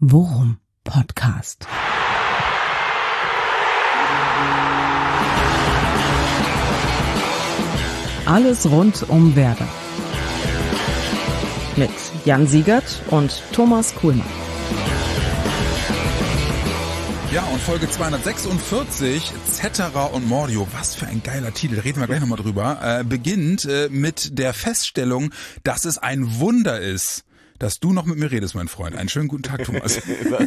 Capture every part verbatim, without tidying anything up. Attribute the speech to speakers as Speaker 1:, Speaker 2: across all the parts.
Speaker 1: Worum Podcast. Alles rund um Werder. Mit Jan Siegert und Thomas Kuhlmann.
Speaker 2: Ja, und Folge zweihundertsechsundvierzig, Cetera und Mordio, was für ein geiler Titel, reden wir gleich nochmal drüber, äh, beginnt äh, mit der Feststellung, dass es ein Wunder ist, dass du noch mit mir redest, mein Freund. Einen schönen guten Tag, Thomas.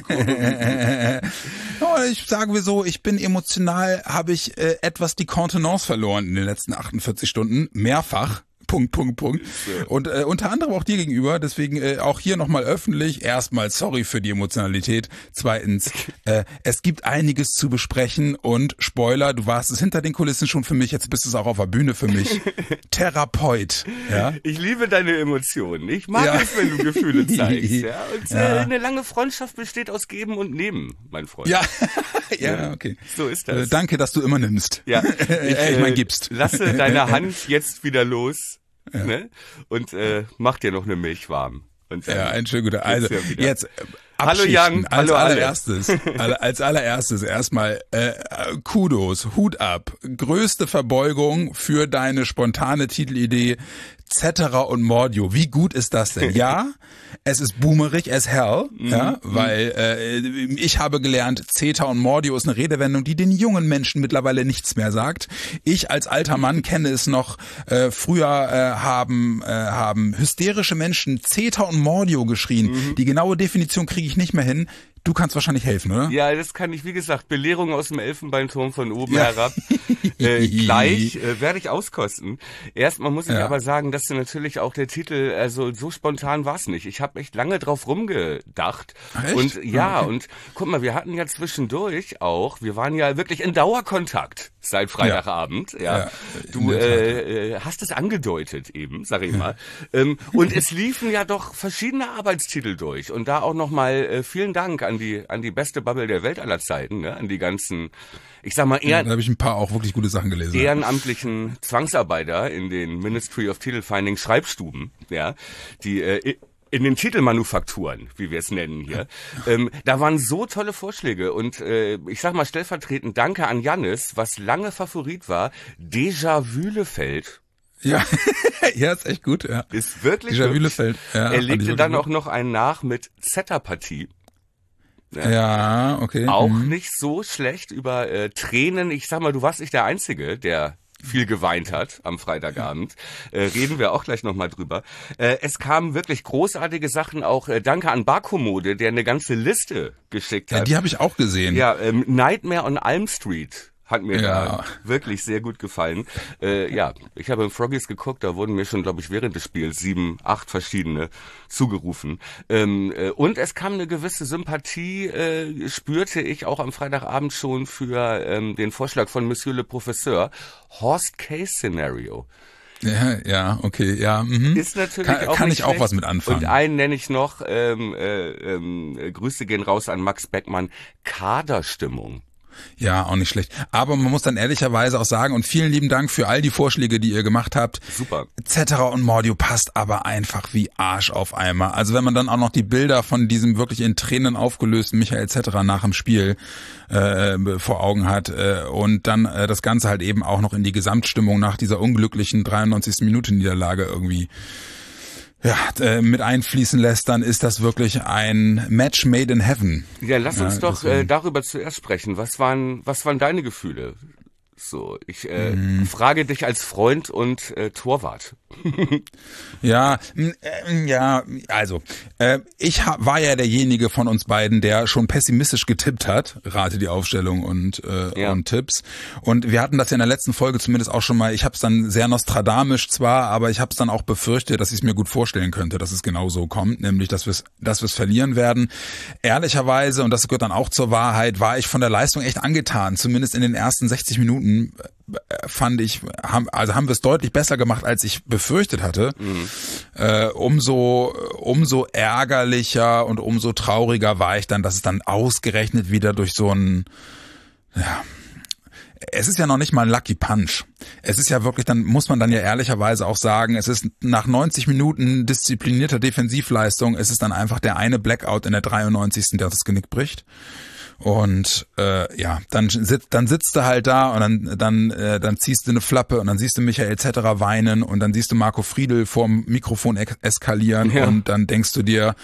Speaker 2: Ja, ich sage mir so, ich bin emotional, habe ich äh, etwas die Kontenance verloren in den letzten achtundvierzig Stunden, mehrfach. Punkt, Punkt, Punkt. Und äh, unter anderem auch dir gegenüber, deswegen äh, auch hier nochmal öffentlich, erstmal sorry für die Emotionalität, zweitens, äh, es gibt einiges zu besprechen und Spoiler, du warst es hinter den Kulissen schon für mich, jetzt bist du es auch auf der Bühne für mich, Therapeut. Ja?
Speaker 3: Ich liebe deine Emotionen, ich mag ja. es, wenn du Gefühle zeigst. Ja? Und ja. Äh, eine lange Freundschaft besteht aus Geben und Nehmen, mein Freund.
Speaker 2: Ja, ja, okay.
Speaker 3: So ist das.
Speaker 2: Äh, danke, dass du immer nimmst.
Speaker 3: Ja, ich,
Speaker 2: äh, ich mein, gibst.
Speaker 3: Lasse deine Hand jetzt wieder los. Ja. Ne? Und äh, mach dir noch eine Milch warm. Und
Speaker 2: ja, ein schön guter. Also
Speaker 3: ja
Speaker 2: jetzt äh,
Speaker 3: Hallo Jan,
Speaker 2: als
Speaker 3: hallo
Speaker 2: allererstes, alle. als allererstes erstmal äh, Kudos, Hut ab, größte Verbeugung für deine spontane Titelidee Cetera und Mordio. Wie gut ist das denn? Ja, es ist boomerig as hell, ja, weil äh, ich habe gelernt, Ceta und Mordio ist eine Redewendung, die den jungen Menschen mittlerweile nichts mehr sagt. Ich als alter Mann kenne es noch. Äh, früher äh, haben äh, haben hysterische Menschen Ceta und Mordio geschrien. Mhm. Die genaue Definition kriege ich nicht mehr hin. Du kannst wahrscheinlich helfen, oder?
Speaker 3: Ja, das kann ich, wie gesagt, Belehrung aus dem Elfenbeinturm von oben ja. herab. Äh, gleich äh, werde ich auskosten. Erstmal muss ich ja. aber sagen, dass du natürlich auch der Titel, also so spontan war es nicht. Ich habe echt lange drauf rumgedacht.
Speaker 2: Echt?
Speaker 3: Und ja,
Speaker 2: okay.
Speaker 3: und guck mal, wir hatten ja zwischendurch auch, wir waren ja wirklich in Dauerkontakt seit Freitagabend. Ja, ja. ja du äh, hast es angedeutet eben, sag ich mal. ähm, und es liefen ja doch verschiedene Arbeitstitel durch. Und da auch nochmal äh, vielen Dank an die an die beste Bubble der Welt aller Zeiten, ne? An die ganzen, ich sag mal eher,
Speaker 2: ja, da habe ich ein paar auch wirklich gute Sachen gelesen.
Speaker 3: Ehrenamtlichen Zwangsarbeiter in den Ministry of Titelfinding Schreibstuben, ja, die äh, in den Titelmanufakturen, wie wir es nennen hier, ähm, da waren so tolle Vorschläge und äh, ich sag mal stellvertretend Danke an Jannis, was lange Favorit war, Déjà-Vülefeld.
Speaker 2: Ja, ja, ist echt gut. Ja.
Speaker 3: Ist wirklich
Speaker 2: Déjà-Vülefeld. Ja,
Speaker 3: er legte dann auch noch einen nach mit Zeta-Partie.
Speaker 2: Ja, ja, okay.
Speaker 3: Auch
Speaker 2: mhm.
Speaker 3: nicht so schlecht über äh, Tränen. Ich sag mal, du warst nicht der Einzige, der viel geweint hat am Freitagabend. Äh, reden wir auch gleich nochmal drüber. Äh, es kamen wirklich großartige Sachen auch. Äh, danke an Barkomode, der eine ganze Liste geschickt hat.
Speaker 2: Ja, die habe ich auch gesehen.
Speaker 3: Ja, ähm, Nightmare on Elm Street. Hat mir
Speaker 2: ja.
Speaker 3: da wirklich sehr gut gefallen. Äh, ja, ich habe im Froggies geguckt, da wurden mir schon, glaube ich, während des Spiels sieben, acht verschiedene zugerufen. Ähm, äh, und es kam eine gewisse Sympathie, äh, spürte ich auch am Freitagabend schon für ähm, den Vorschlag von Monsieur le Professeur, Horst-Case-Szenario.
Speaker 2: Ja, ja, okay, ja. Mhm.
Speaker 3: Ist natürlich
Speaker 2: kann
Speaker 3: auch
Speaker 2: kann
Speaker 3: nicht
Speaker 2: ich auch
Speaker 3: schlecht.
Speaker 2: was mit anfangen.
Speaker 3: Und einen nenne ich noch, ähm, äh, ähm, Grüße gehen raus an Max Beckmann, Kaderstimmung.
Speaker 2: Ja, auch nicht schlecht. Aber man muss dann ehrlicherweise auch sagen, und vielen lieben Dank für all die Vorschläge, die ihr gemacht habt.
Speaker 3: Super.
Speaker 2: Cetera und Mordio passt aber einfach wie Arsch auf Eimer. Also wenn man dann auch noch die Bilder von diesem wirklich in Tränen aufgelösten Michael Cetera nach dem Spiel äh, vor Augen hat äh, und dann äh, das Ganze halt eben auch noch in die Gesamtstimmung nach dieser unglücklichen dreiundneunzigsten Minute Niederlage irgendwie ja, äh, mit einfließen lässt, dann ist das wirklich ein Match made in heaven.
Speaker 3: Ja, lass uns
Speaker 2: ja,
Speaker 3: doch äh, darüber zuerst sprechen. Was waren, was waren deine Gefühle? So, ich äh, mhm. frage dich als Freund und äh, Torwart.
Speaker 2: Ja, äh, ja, also äh, ich ha- war ja derjenige von uns beiden, der schon pessimistisch getippt hat, rate die Aufstellung und äh,
Speaker 3: ja.
Speaker 2: und Tipps. Und wir hatten das ja in der letzten Folge zumindest auch schon mal. Ich habe es dann sehr nostradamisch zwar, aber ich habe es dann auch befürchtet, dass ich es mir gut vorstellen könnte, dass es genau so kommt, nämlich dass wir es, dass wir es verlieren werden. Ehrlicherweise, und das gehört dann auch zur Wahrheit, war ich von der Leistung echt angetan, zumindest in den ersten sechzig Minuten. Fand ich, haben, also haben wir es deutlich besser gemacht, als ich befürchtet hatte. Mhm. Äh, umso, umso ärgerlicher und umso trauriger war ich dann, dass es dann ausgerechnet wieder durch so ein, ja, es ist ja noch nicht mal ein Lucky Punch. Es ist ja wirklich, dann muss man dann ja ehrlicherweise auch sagen, es ist nach neunzig Minuten disziplinierter Defensivleistung, es ist dann einfach der eine Blackout in der dreiundneunzigsten der das Genick bricht. Und äh, ja, dann sitzt dann sitzt du halt da und dann dann äh, dann ziehst du eine Flappe und dann siehst du Michael Zetterer weinen und dann siehst du Marco Friedl vorm Mikrofon eskalieren ja. Und dann denkst du dir,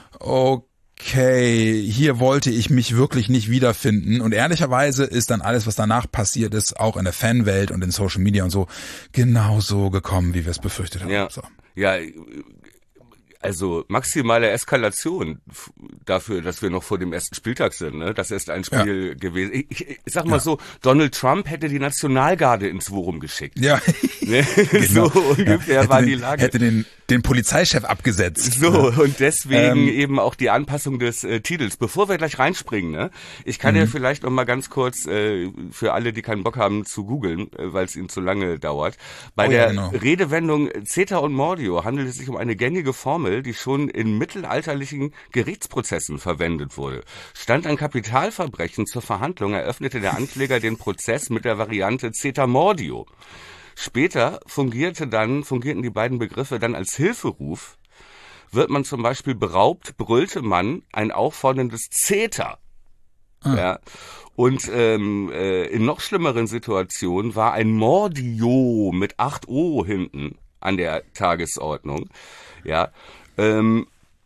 Speaker 2: okay, hier wollte ich mich wirklich nicht wiederfinden. Und ehrlicherweise ist dann alles, was danach passiert ist, auch in der Fanwelt und in Social Media und so, genauso gekommen, wie wir es befürchtet haben.
Speaker 3: Ja,
Speaker 2: so.
Speaker 3: ja. Also maximale Eskalation dafür, dass wir noch vor dem ersten Spieltag sind. Ne? Das ist ein Spiel ja. gewesen. Ich, ich sag mal ja. so, Donald Trump hätte die Nationalgarde ins Forum geschickt.
Speaker 2: Ja,
Speaker 3: ne?
Speaker 2: genau.
Speaker 3: So ungefähr
Speaker 2: ja.
Speaker 3: war
Speaker 2: den,
Speaker 3: die Lage.
Speaker 2: Hätte den, den Polizeichef abgesetzt.
Speaker 3: So,
Speaker 2: ne?
Speaker 3: Und deswegen
Speaker 2: ähm,
Speaker 3: eben auch die Anpassung des äh, Titels. Bevor wir gleich reinspringen, ne? ich kann
Speaker 2: mhm.
Speaker 3: ja vielleicht noch mal ganz kurz äh, für alle, die keinen Bock haben zu googeln, äh, weil es ihnen zu lange dauert. Bei
Speaker 2: oh,
Speaker 3: der
Speaker 2: ja, genau.
Speaker 3: Redewendung Zeta und Mordio handelt es sich um eine gängige Formel, die schon in mittelalterlichen Gerichtsprozessen verwendet wurde. Stand ein Kapitalverbrechen zur Verhandlung, eröffnete der Ankläger den Prozess mit der Variante Zeta Mordio. Später fungierte dann, fungierten die beiden Begriffe dann als Hilferuf. Wird man zum Beispiel beraubt, brüllte man ein aufforderndes Zeta. Ah. Ja. Und ähm, äh, in noch schlimmeren Situationen war ein Mordio mit acht O hinten an der Tagesordnung. Ja. Ähm,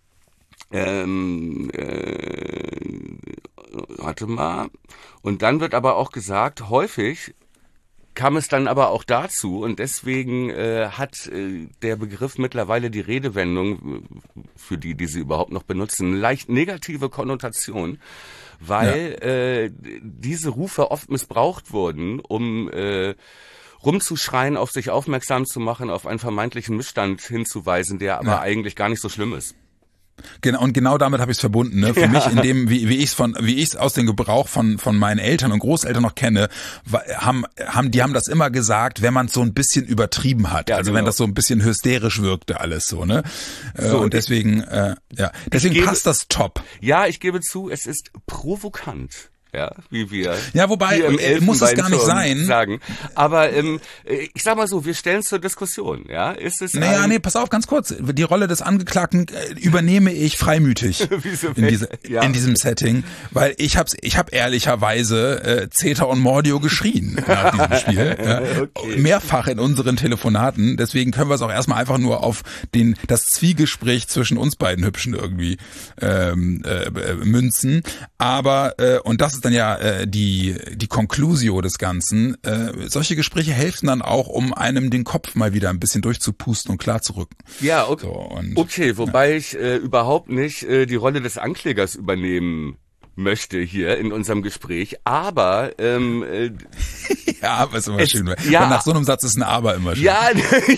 Speaker 3: Ähm, äh, warte mal. Und dann wird aber auch gesagt, häufig kam es dann aber auch dazu und deswegen äh, hat äh, der Begriff mittlerweile die Redewendung, für die, die sie überhaupt noch benutzen, eine leicht negative Konnotation, weil ja. äh, diese Rufe oft missbraucht wurden, um äh, rumzuschreien, auf sich aufmerksam zu machen, auf einen vermeintlichen Missstand hinzuweisen, der aber ja. eigentlich gar nicht so schlimm ist.
Speaker 2: Genau, und genau damit habe ich es verbunden. Ne? Für ja. mich, in dem, wie, wie ich es von, wie ich es aus dem Gebrauch von von meinen Eltern und Großeltern noch kenne, haben, haben, die haben das immer gesagt, wenn man es so ein bisschen übertrieben hat. Ja, also genau. wenn das so ein bisschen hysterisch wirkte, alles so, ne? So, und deswegen, äh, ja, deswegen
Speaker 3: gebe,
Speaker 2: passt das top.
Speaker 3: Ja, ich gebe zu, es ist provokant. Ja, wie wir
Speaker 2: ja, wobei muss es gar nicht sein.
Speaker 3: Sagen. Aber ähm, ich sag mal so, wir stellen es zur Diskussion. Ja, ist es?
Speaker 2: Naja, ein nee, pass auf, ganz kurz. Die Rolle des Angeklagten äh, übernehme ich freimütig in, diese, ja. in diesem Setting, weil ich hab's, ich habe ehrlicherweise äh, Zeta und Mordio geschrien nach diesem Spiel, ja. Okay. Mehrfach in unseren Telefonaten. Deswegen können wir es auch erstmal einfach nur auf den das Zwiegespräch zwischen uns beiden Hübschen irgendwie ähm, äh, münzen. Aber äh, und das ist dann ja äh, die die Conclusio des Ganzen. Äh, solche Gespräche helfen dann auch, um einem den Kopf mal wieder ein bisschen durchzupusten und klar zu rücken.
Speaker 3: Ja, okay,
Speaker 2: so, und,
Speaker 3: okay wobei
Speaker 2: ja.
Speaker 3: ich äh, überhaupt nicht äh, die Rolle des Anklägers übernehmen möchte hier in unserem Gespräch, aber ähm, äh,
Speaker 2: ja, aber ist immer es, schön.
Speaker 3: Ja,
Speaker 2: und nach so einem Satz ist ein Aber immer schön.
Speaker 3: Ja,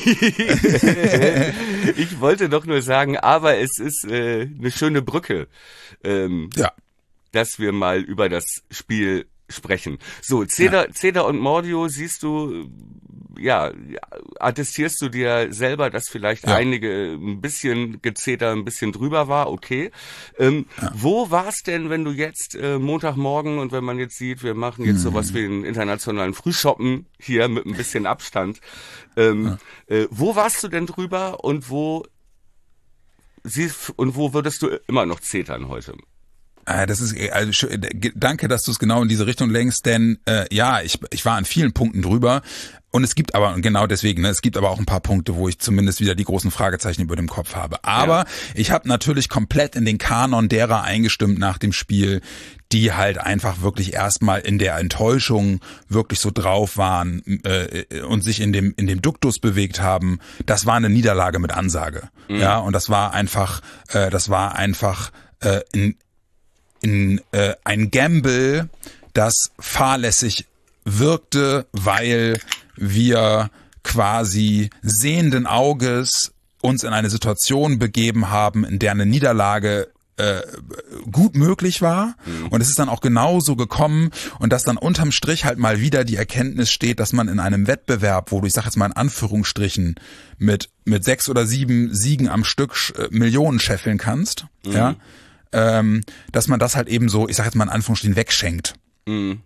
Speaker 3: ich wollte doch nur sagen, aber es ist äh, eine schöne Brücke. Ähm,
Speaker 2: ja.
Speaker 3: dass wir mal über das Spiel sprechen. So, Zeta, ja. Zeta und Mordio, siehst du, ja, attestierst du dir selber, dass vielleicht ja. einige ein bisschen gezeter, ein bisschen drüber war, okay. Ähm, ja. Wo war's denn, wenn du jetzt äh, Montagmorgen und wenn man jetzt sieht, wir machen jetzt mhm. sowas wie einen internationalen Frühshoppen hier mit ein bisschen Abstand, ähm, ja. äh, wo warst du denn drüber und wo siehst, und wo würdest du immer noch zetern heute?
Speaker 2: Das ist also danke, dass du es genau in diese Richtung lenkst, denn äh, ja, ich ich war an vielen Punkten drüber und es gibt aber genau deswegen, ne, es gibt aber auch ein paar Punkte, wo ich zumindest wieder die großen Fragezeichen über dem Kopf habe. Aber ja. ich habe natürlich komplett in den Kanon derer eingestimmt nach dem Spiel, die halt einfach wirklich erstmal in der Enttäuschung wirklich so drauf waren äh, und sich in dem in dem Duktus bewegt haben. Das war eine Niederlage mit Ansage, mhm. ja, und das war einfach, äh, das war einfach äh, ein in äh, ein Gamble, das fahrlässig wirkte, weil wir quasi sehenden Auges uns in eine Situation begeben haben, in der eine Niederlage äh, gut möglich war. Mhm. Und es ist dann auch genauso gekommen und dass dann unterm Strich halt mal wieder die Erkenntnis steht, dass man in einem Wettbewerb, wo du, ich sag jetzt mal in Anführungsstrichen, mit mit sechs oder sieben Siegen am Stück äh, Millionen scheffeln kannst, mhm. ja, Ähm, dass man das halt eben so, ich sag jetzt mal in Anführungsstrichen, wegschenkt.
Speaker 3: Mhm.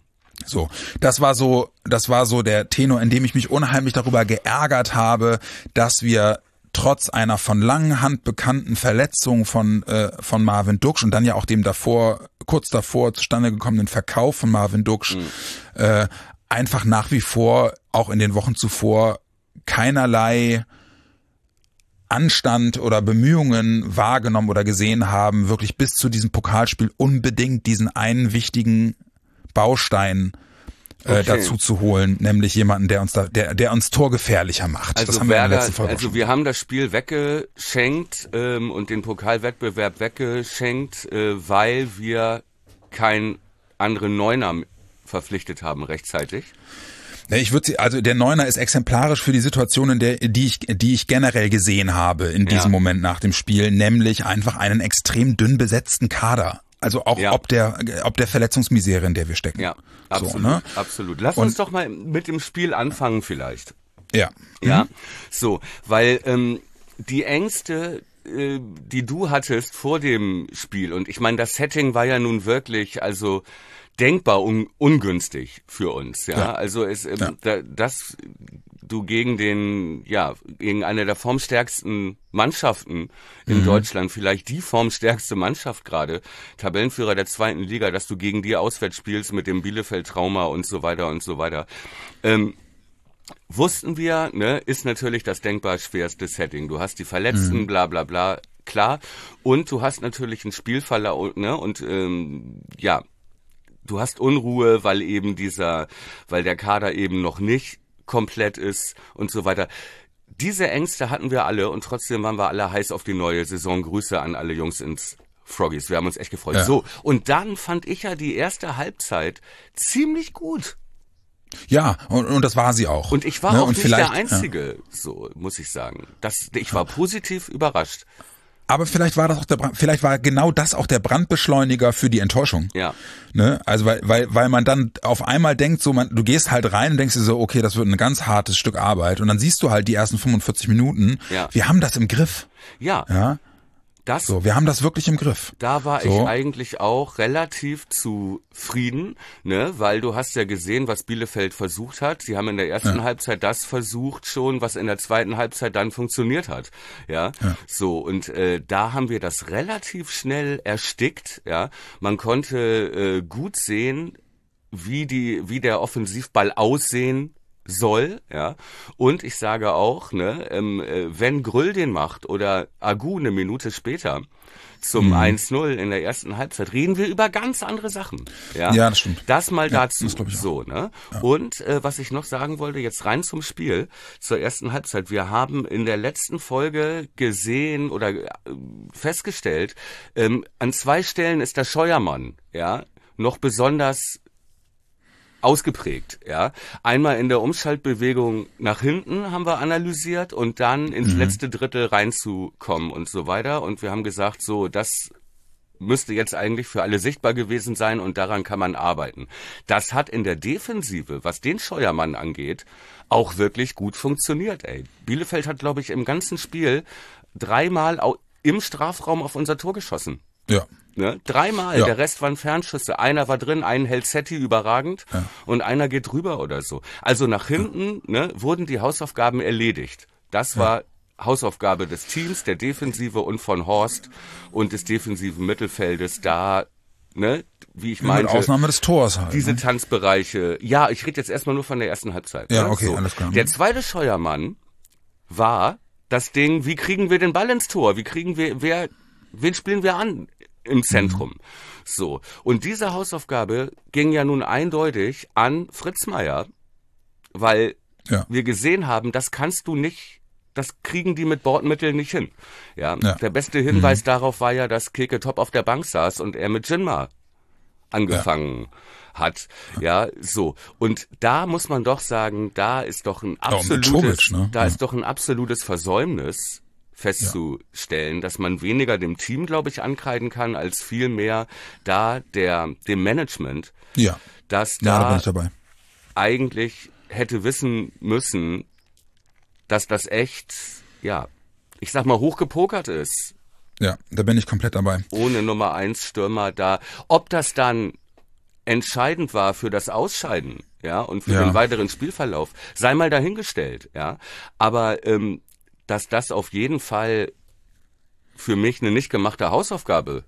Speaker 2: So, das war so, das war so der Tenor, in dem ich mich unheimlich darüber geärgert habe, dass wir trotz einer von langer Hand bekannten Verletzung von äh, von Marvin Duksch und dann ja auch dem davor, kurz davor zustande gekommenen Verkauf von Marvin Duksch, mhm. äh, einfach nach wie vor, auch in den Wochen zuvor, keinerlei Anstand oder Bemühungen wahrgenommen oder gesehen haben, wirklich bis zu diesem Pokalspiel unbedingt diesen einen wichtigen Baustein äh, okay. dazu zu holen, nämlich jemanden, der uns da, der, der uns torgefährlicher macht.
Speaker 3: Also
Speaker 2: das haben
Speaker 3: Werder,
Speaker 2: wir in der letzten Folge
Speaker 3: also wir haben das Spiel weggeschenkt ähm, und den Pokalwettbewerb weggeschenkt, äh, weil wir keinen anderen Neuner verpflichtet haben rechtzeitig.
Speaker 2: Ich würde, also der Neuner ist exemplarisch für die Situation, in der, die ich, die ich generell gesehen habe in diesem ja. Moment nach dem Spiel, nämlich einfach einen extrem dünn besetzten Kader. Also auch ja. ob der, ob der Verletzungsmisere, in der wir stecken.
Speaker 3: Ja, absolut,
Speaker 2: so, ne?
Speaker 3: absolut. Lass Und, uns doch mal mit dem Spiel anfangen vielleicht.
Speaker 2: Ja.
Speaker 3: Ja,
Speaker 2: mhm.
Speaker 3: so, weil ähm, die Ängste, äh, die du hattest vor dem Spiel, und ich meine, das Setting war ja nun wirklich, also denkbar un- ungünstig für uns, ja. ja. Also es, ähm, ja. da, dass du gegen den, ja, gegen eine der formstärksten Mannschaften in mhm. Deutschland, vielleicht die formstärkste Mannschaft gerade, Tabellenführer der zweiten Liga, dass du gegen die auswärts spielst mit dem Bielefeld-Trauma und so weiter und so weiter. Ähm, wussten wir, ne, ist natürlich das denkbar schwerste Setting. Du hast die Verletzten, mhm. bla bla bla, klar. Und du hast natürlich einen Spielverlauf, ne, und ähm, ja, du hast Unruhe, weil eben dieser, weil der Kader eben noch nicht komplett ist und so weiter. Diese Ängste hatten wir alle und trotzdem waren wir alle heiß auf die neue Saison. Grüße an alle Jungs ins Froggies. Wir haben uns echt gefreut. Ja. So, und dann fand ich ja die erste Halbzeit ziemlich gut.
Speaker 2: Ja, und, und das war sie auch.
Speaker 3: Und ich war
Speaker 2: ne?
Speaker 3: auch
Speaker 2: und
Speaker 3: nicht der Einzige, ja. so muss ich sagen. Das, ich war positiv überrascht.
Speaker 2: Aber vielleicht war das auch der Brand, vielleicht war genau das auch der Brandbeschleuniger für die Enttäuschung.
Speaker 3: Ja.
Speaker 2: Ne? Also weil, weil, weil man dann auf einmal denkt, so man, du gehst halt rein und denkst dir so, okay, das wird ein ganz hartes Stück Arbeit. Und dann siehst du halt die ersten fünfundvierzig Minuten.
Speaker 3: Ja.
Speaker 2: Wir haben das im Griff.
Speaker 3: Ja.
Speaker 2: Ja. Das, so, wir haben das wirklich im Griff.
Speaker 3: Da war
Speaker 2: so.
Speaker 3: ich eigentlich auch relativ zufrieden, ne, weil du hast ja gesehen, was Bielefeld versucht hat. Sie haben in der ersten ja. Halbzeit das versucht schon, was in der zweiten Halbzeit dann funktioniert hat, ja. ja. So, und äh, da haben wir das relativ schnell erstickt, ja. Man konnte äh, gut sehen, wie die, wie der Offensivball aussehen soll, ja, und ich sage auch, ne, ähm, äh, wenn Grüll den macht oder Agu eine Minute später zum mhm. eins null in der ersten Halbzeit, reden wir über ganz andere Sachen, ja.
Speaker 2: Ja, das stimmt.
Speaker 3: Das mal
Speaker 2: ja,
Speaker 3: dazu,
Speaker 2: das
Speaker 3: so, ne.
Speaker 2: Ja.
Speaker 3: Und äh, was ich noch sagen wollte, jetzt rein zum Spiel, zur ersten Halbzeit. Wir haben in der letzten Folge gesehen oder äh, festgestellt, ähm, an zwei Stellen ist der Scheuermann, ja, noch besonders ausgeprägt, ja. Einmal in der Umschaltbewegung nach hinten haben wir analysiert und dann ins mhm. letzte Drittel reinzukommen und so weiter. Und wir haben gesagt, so, das müsste jetzt eigentlich für alle sichtbar gewesen sein und daran kann man arbeiten. Das hat in der Defensive, was den Scheuermann angeht, auch wirklich gut funktioniert, ey. Bielefeld hat, glaube ich, im ganzen Spiel dreimal im Strafraum auf unser Tor geschossen.
Speaker 2: Ja.
Speaker 3: Ne? Dreimal,
Speaker 2: ja.
Speaker 3: Der Rest waren Fernschüsse. Einer war drin, einen hält Setti überragend
Speaker 2: ja.
Speaker 3: und einer geht rüber oder so. Also nach hinten ja. ne, wurden die Hausaufgaben erledigt. Das war ja. Hausaufgabe des Teams, der Defensive und von Horst und des defensiven Mittelfeldes da, ne, wie ich meinte.
Speaker 2: Mit Ausnahme des Tors halt.
Speaker 3: Diese
Speaker 2: ne?
Speaker 3: Tanzbereiche. Ja, ich rede jetzt erstmal nur von der ersten Halbzeit.
Speaker 2: Ja,
Speaker 3: ne?
Speaker 2: okay,
Speaker 3: so.
Speaker 2: alles klar.
Speaker 3: Der zweite Scheuermann war das Ding, wie kriegen wir den Ball ins Tor? Wie kriegen wir, wer, wen spielen wir an? Im Zentrum. Mhm. So. Und diese Hausaufgabe ging ja nun eindeutig an Fritz Meier, weil ja. wir gesehen haben, das kannst du nicht, das kriegen die mit Bordmitteln nicht hin. Ja. ja. Der beste Hinweis mhm. darauf war ja, dass Keke Top auf der Bank saß und er mit Jinma angefangen ja. hat. Ja, so. Und da muss man doch sagen, da ist doch ein absolutes, ja, Tobic, ne? da ja. ist doch ein absolutes Versäumnis festzustellen, ja. dass man weniger dem Team, glaube ich, ankreiden kann, als vielmehr da der dem Management,
Speaker 2: ja.
Speaker 3: dass
Speaker 2: ja,
Speaker 3: da,
Speaker 2: da bin ich dabei.
Speaker 3: eigentlich hätte wissen müssen, dass das echt, ja, ich sag mal, hochgepokert ist.
Speaker 2: Ja, da bin ich komplett dabei.
Speaker 3: Ohne Nummer eins Stürmer da. Ob das dann entscheidend war für das Ausscheiden, ja, und für
Speaker 2: ja.
Speaker 3: den weiteren Spielverlauf, sei mal dahingestellt, ja. Aber ähm, dass das auf jeden Fall für mich eine nicht gemachte Hausaufgabe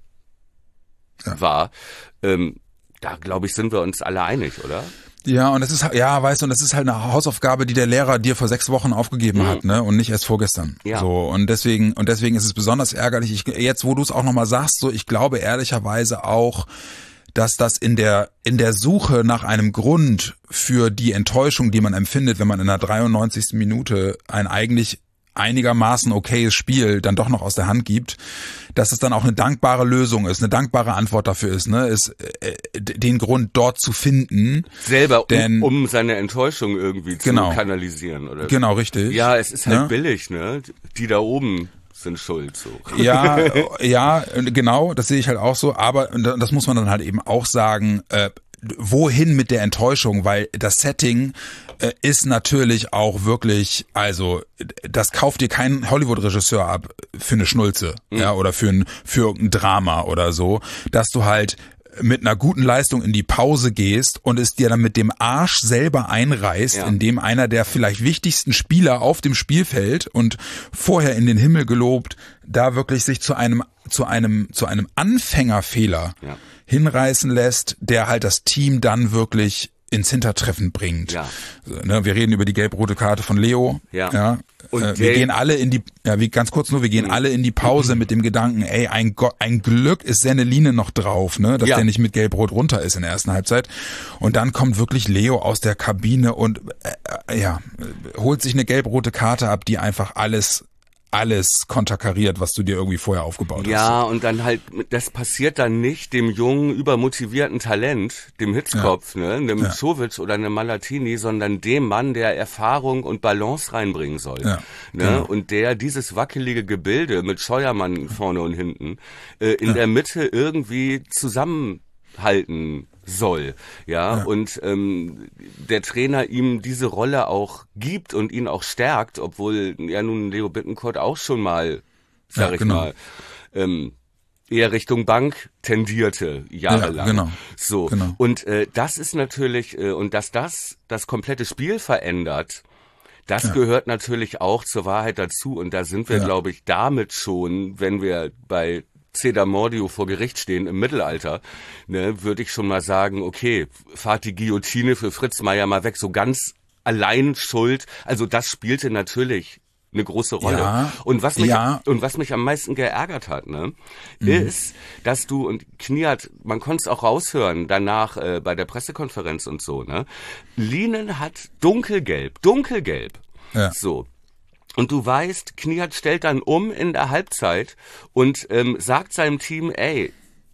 Speaker 3: ja. war, ähm, da glaube ich, sind wir uns alle einig, oder?
Speaker 2: Ja, und es ist, ja, weißt du, und es ist halt eine Hausaufgabe, die der Lehrer dir vor sechs Wochen aufgegeben mhm. hat, ne, und nicht erst vorgestern. Ja. So, und deswegen, und deswegen ist es besonders ärgerlich. Ich, jetzt, wo du es auch nochmal sagst, so, ich glaube ehrlicherweise auch, dass das in der, in der Suche nach einem Grund für die Enttäuschung, die man empfindet, wenn man in der dreiundneunzigsten Minute ein eigentlich einigermaßen okayes Spiel dann doch noch aus der Hand gibt, dass es dann auch eine dankbare Lösung ist, eine dankbare Antwort dafür ist, ne, ist äh, den Grund dort zu finden.
Speaker 3: Selber,
Speaker 2: denn,
Speaker 3: um, um seine Enttäuschung irgendwie zu
Speaker 2: genau,
Speaker 3: kanalisieren, oder?
Speaker 2: Genau, richtig.
Speaker 3: Ja, es ist halt
Speaker 2: ne?
Speaker 3: billig, ne? Die da oben sind schuld, so.
Speaker 2: Ja, ja, genau, das sehe ich halt auch so, aber das muss man dann halt eben auch sagen, äh, wohin mit der Enttäuschung, weil das Setting äh, ist natürlich auch wirklich, also das kauft dir kein Hollywood-Regisseur ab für eine Schnulze, mhm. ja, oder für ein für irgendein Drama oder so, dass du halt mit einer guten Leistung in die Pause gehst und es dir dann mit dem Arsch selber einreißt, ja. indem einer der vielleicht wichtigsten Spieler auf dem Spielfeld und vorher in den Himmel gelobt, da wirklich sich zu einem zu einem zu einem Anfängerfehler ja. hinreißen lässt, der halt das Team dann wirklich ins Hintertreffen bringt. Ja. Ne, wir reden über die gelb-rote Karte von Leo. Ja. ja. Und äh, wir gehen alle in die, ja, wie ganz kurz nur, wir gehen mhm. alle in die Pause mhm. mit dem Gedanken, ey, ein, Go- ein Glück ist Senneline noch drauf, ne, dass ja. der nicht mit gelb-rot runter ist in der ersten Halbzeit. Und dann kommt wirklich Leo aus der Kabine und äh, ja, holt sich eine gelb-rote Karte ab, die einfach alles alles konterkariert, was du dir irgendwie vorher aufgebaut
Speaker 3: ja,
Speaker 2: hast.
Speaker 3: Ja, und dann halt, das passiert dann nicht dem jungen, übermotivierten Talent, dem Hitzkopf, ja. ne, dem ja. Czovic oder einem Malatini, sondern dem Mann, der Erfahrung und Balance reinbringen soll. Ja, ne, genau. Und der dieses wackelige Gebilde mit Scheuermann vorne und hinten äh, in ja. der Mitte irgendwie zusammenhalten soll, ja, ja. und ähm, der Trainer ihm diese Rolle auch gibt und ihn auch stärkt, obwohl ja nun Leo Bittencourt auch schon mal, sag ja, ich genau. mal, ähm, eher Richtung Bank tendierte, jahrelang. Ja, genau. So, genau. Und äh, das ist natürlich, äh, und dass das das komplette Spiel verändert, das ja. gehört natürlich auch zur Wahrheit dazu, und da sind wir, ja. glaube ich, damit schon, wenn wir bei Cedar Mordio vor Gericht stehen im Mittelalter, ne, würde ich schon mal sagen, okay, fahrt die Guillotine für Fritz Meier mal weg, so ganz allein schuld. Also das spielte natürlich eine große Rolle. Ja, und was mich ja. und was mich am meisten geärgert hat, ne, mhm. ist, dass du, und Kniat, man konnte es auch raushören danach äh, bei der Pressekonferenz und so, ne, Lienen hat dunkelgelb, dunkelgelb. Ja. So. Und du weißt, Kniat stellt dann um in der Halbzeit und ähm, sagt seinem Team, ey,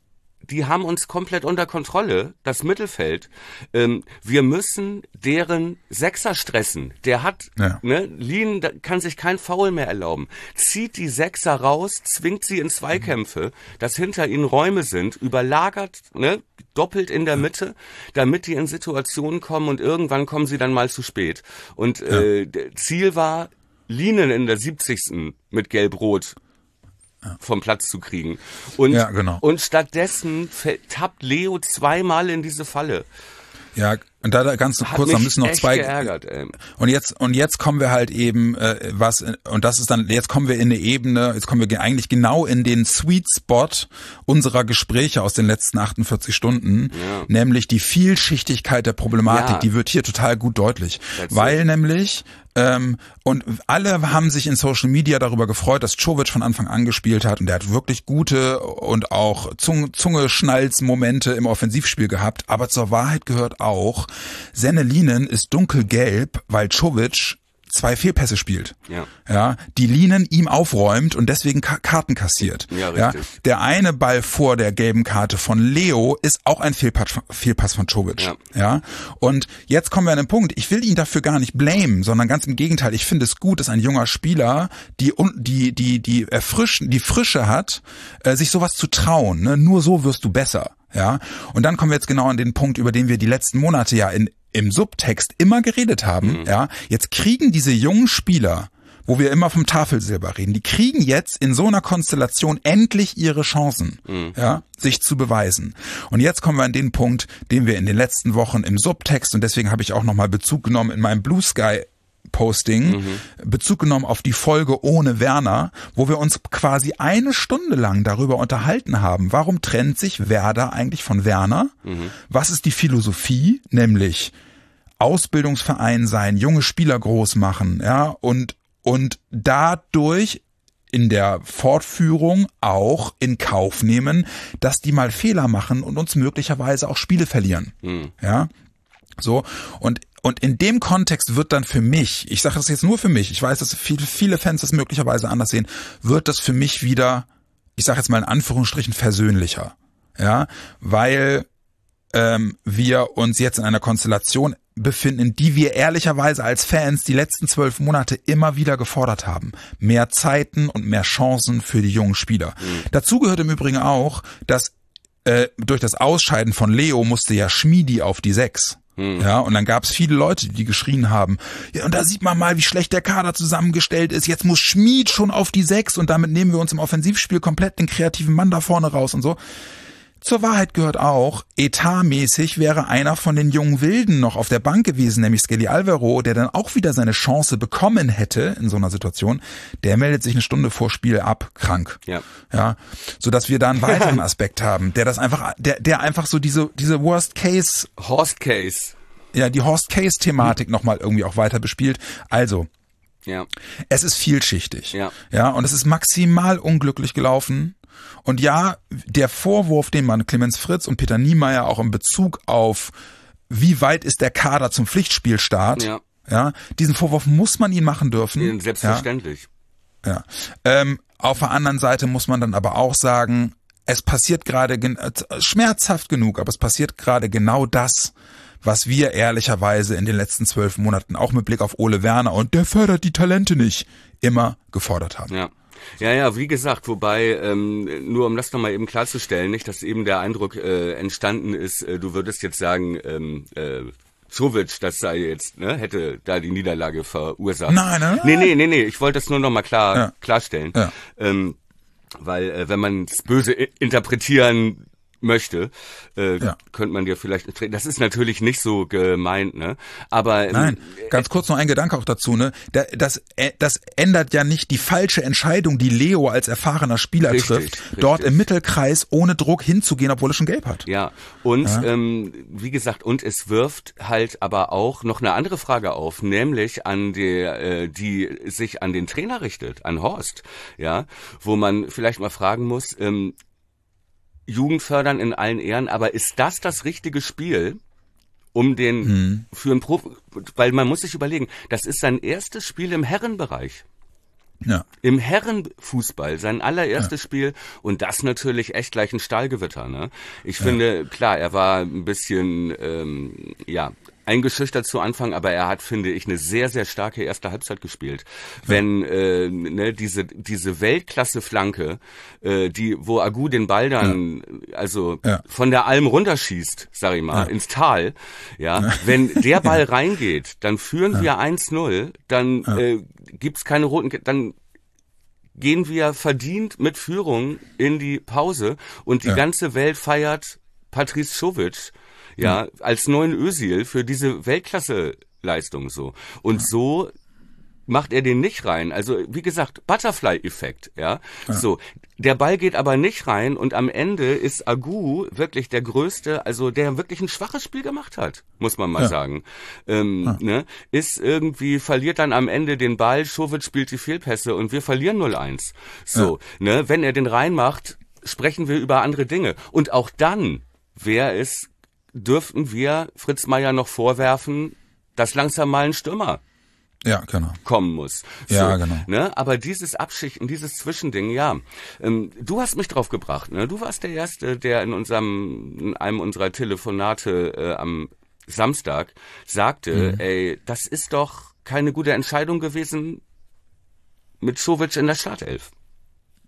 Speaker 3: die haben uns komplett unter Kontrolle, das Mittelfeld. Ähm, wir müssen deren Sechser stressen. Der hat, ja. ne, Lien kann sich kein Foul mehr erlauben. Zieht die Sechser raus, zwingt sie in Zweikämpfe, dass hinter ihnen Räume sind, überlagert, ne, doppelt in der Mitte, damit die in Situationen kommen und irgendwann kommen sie dann mal zu spät. Und äh, ja. Ziel war, Lienen in der siebzigsten mit Gelb-Rot vom Platz zu kriegen. Und,
Speaker 2: ja, genau.
Speaker 3: und stattdessen tappt Leo zweimal in diese Falle.
Speaker 2: Ja, und da ganz
Speaker 3: Hat
Speaker 2: kurz, da müssen noch
Speaker 3: echt
Speaker 2: zwei.
Speaker 3: Geärgert, ey.
Speaker 2: Und jetzt und jetzt kommen wir halt eben äh, was und das ist dann jetzt kommen wir in eine Ebene, jetzt kommen wir eigentlich genau in den Sweet Spot unserer Gespräche aus den letzten achtundvierzig Stunden, ja. nämlich die Vielschichtigkeit der Problematik, ja. die wird hier total gut deutlich, That's weil it. nämlich ähm, und alle haben sich in Social Media darüber gefreut, dass Czovic von Anfang an gespielt hat und der hat wirklich gute und auch Zunge, Zunge-Schnalz-Momente im Offensivspiel gehabt, aber zur Wahrheit gehört auch, Senneline ist dunkelgelb, weil Czovic zwei Fehlpässe spielt. Ja. Ja, die Lienen ihm aufräumt und deswegen Ka- Karten kassiert. Ja, richtig. Ja, der eine Ball vor der gelben Karte von Leo ist auch ein Fehlpass, Fehlpass von Czovic. Ja. Ja, und jetzt kommen wir an den Punkt, ich will ihn dafür gar nicht blamen, sondern ganz im Gegenteil, ich finde es gut, dass ein junger Spieler die die die die erfrischen, die Frische hat, äh, sich sowas zu trauen, ne? Nur so wirst du besser. Ja, und dann kommen wir jetzt genau an den Punkt, über den wir die letzten Monate ja in im Subtext immer geredet haben, mhm. ja. Jetzt kriegen diese jungen Spieler wo wir immer vom Tafelsilber reden, die kriegen jetzt in so einer Konstellation endlich ihre Chancen, mhm. ja, sich zu beweisen. Und jetzt kommen wir an den Punkt, den wir in den letzten Wochen im Subtext, und deswegen habe ich auch nochmal Bezug genommen in meinem Blue Sky Posting, mhm. Bezug genommen auf die Folge ohne Werner, wo wir uns quasi eine Stunde lang darüber unterhalten haben, warum trennt sich Werder eigentlich von Werner? Mhm. Was ist die Philosophie? Nämlich Ausbildungsverein sein, junge Spieler groß machen, ja, und, und dadurch in der Fortführung auch in Kauf nehmen, dass die mal Fehler machen und uns möglicherweise auch Spiele verlieren, mhm. ja, so, und Und in dem Kontext wird dann für mich, ich sage das jetzt nur für mich, ich weiß, dass viele, viele Fans das möglicherweise anders sehen, wird das für mich wieder, ich sage jetzt mal in Anführungsstrichen, versöhnlicher. Ja, weil ähm, wir uns jetzt in einer Konstellation befinden, die wir ehrlicherweise als Fans die letzten zwölf Monate immer wieder gefordert haben. Mehr Zeiten und mehr Chancen für die jungen Spieler. Mhm. Dazu gehört im Übrigen auch, dass äh, durch das Ausscheiden von Leo musste ja Schmiedi auf die Sechs. Ja, und dann gab es viele Leute, die geschrien haben, ja, und da sieht man mal, wie schlecht der Kader zusammengestellt ist, jetzt muss Schmied schon auf die Sechs und damit nehmen wir uns im Offensivspiel komplett den kreativen Mann da vorne raus und so. Zur Wahrheit gehört auch, etatmäßig wäre einer von den jungen Wilden noch auf der Bank gewesen, nämlich Skelly Alvaro, der dann auch wieder seine Chance bekommen hätte in so einer Situation. Der meldet sich eine Stunde vor Spiel ab, krank. Ja. Ja, sodass wir da einen weiteren Aspekt haben, der das einfach, der, der einfach so diese, diese Worst Case.
Speaker 3: Horst Case.
Speaker 2: Ja, die Horst Case Thematik mhm. nochmal irgendwie auch weiter bespielt. Also. Ja. Es ist vielschichtig. Ja. Ja, und es ist maximal unglücklich gelaufen. Und ja, der Vorwurf, den man Clemens Fritz und Peter Niemeyer auch in Bezug auf, wie weit ist der Kader zum Pflichtspielstart, ja, ja, diesen Vorwurf muss man ihnen machen dürfen.
Speaker 3: Selbstverständlich.
Speaker 2: Ja. ja. Ähm, auf der anderen Seite muss man dann aber auch sagen, es passiert gerade, schmerzhaft genug, aber es passiert gerade genau das, was wir ehrlicherweise in den letzten zwölf Monaten auch mit Blick auf Ole Werner und der fördert die Talente nicht, immer gefordert haben.
Speaker 3: Ja. Ja, ja, wie gesagt, wobei, ähm, nur um das nochmal eben klarzustellen, nicht, dass eben der Eindruck äh, entstanden ist, äh, du würdest jetzt sagen, ähm, äh, Sovic, das sei jetzt, ne, hätte da die Niederlage verursacht.
Speaker 2: Nein, nein.
Speaker 3: Nee, nee, nee, nee, ich wollte das nur nochmal klar, ja. klarstellen. Ja. Ähm, weil, äh, wenn man es böse interpretieren möchte, äh, ja. könnte man dir vielleicht, das ist natürlich nicht so gemeint, ne? Aber ähm,
Speaker 2: nein, ganz kurz noch ein Gedanke auch dazu, ne? Das, das ändert ja nicht die falsche Entscheidung, die Leo als erfahrener Spieler richtig, trifft, richtig. dort im Mittelkreis ohne Druck hinzugehen, obwohl er schon gelb hat.
Speaker 3: Ja, und ja. Ähm, wie gesagt, und es wirft halt aber auch noch eine andere Frage auf, nämlich an der, äh, die sich an den Trainer richtet, an Horst, ja, wo man vielleicht mal fragen muss, ähm, Jugend fördern in allen Ehren, aber ist das das richtige Spiel, um den hm. für einen Profi, weil man muss sich überlegen, das ist sein erstes Spiel im Herrenbereich. Ja. Im Herrenfußball, sein allererstes ja. Spiel und das natürlich echt gleich ein Stahlgewitter, ne? Ich ja. finde, klar, er war ein bisschen, ähm, ja, eingeschüchtert zu Anfang, aber er hat, finde ich, eine sehr, sehr starke erste Halbzeit gespielt. Ja. Wenn äh, ne, diese diese Weltklasse-Flanke, äh, die wo Agu den Ball dann ja. also ja. von der Alm runterschießt, sag ich mal, ja. ins Tal, ja, ja. wenn der Ball reingeht, dann führen ja. wir eins null, dann ja. äh, gibt's keine roten, dann gehen wir verdient mit Führung in die Pause und die ja. ganze Welt feiert Patrice Sovic, ja, mhm. als neuen Özil für diese Weltklasse-Leistung so. Und ja. so macht er den nicht rein. Also, wie gesagt, Butterfly-Effekt, ja? ja. So. Der Ball geht aber nicht rein und am Ende ist Agu wirklich der größte, also der wirklich ein schwaches Spiel gemacht hat, muss man mal ja. sagen. Ähm, ja. ne? Ist irgendwie, verliert dann am Ende den Ball, Sovic spielt die Fehlpässe und wir verlieren null eins. So, ja. ne? Wenn er den reinmacht, sprechen wir über andere Dinge. Und auch dann wäre es, dürften wir Fritz Meier noch vorwerfen, dass langsam mal ein Stürmer
Speaker 2: ja, genau.
Speaker 3: kommen muss. So,
Speaker 2: ja, genau.
Speaker 3: Ne? Aber dieses Abschichten, dieses Zwischending, ja. Ähm, du hast mich drauf gebracht. Ne? Du warst der Erste, der in unserem, in einem unserer Telefonate äh, am Samstag sagte, mhm. ey, das ist doch keine gute Entscheidung gewesen mit Sovic in der Startelf.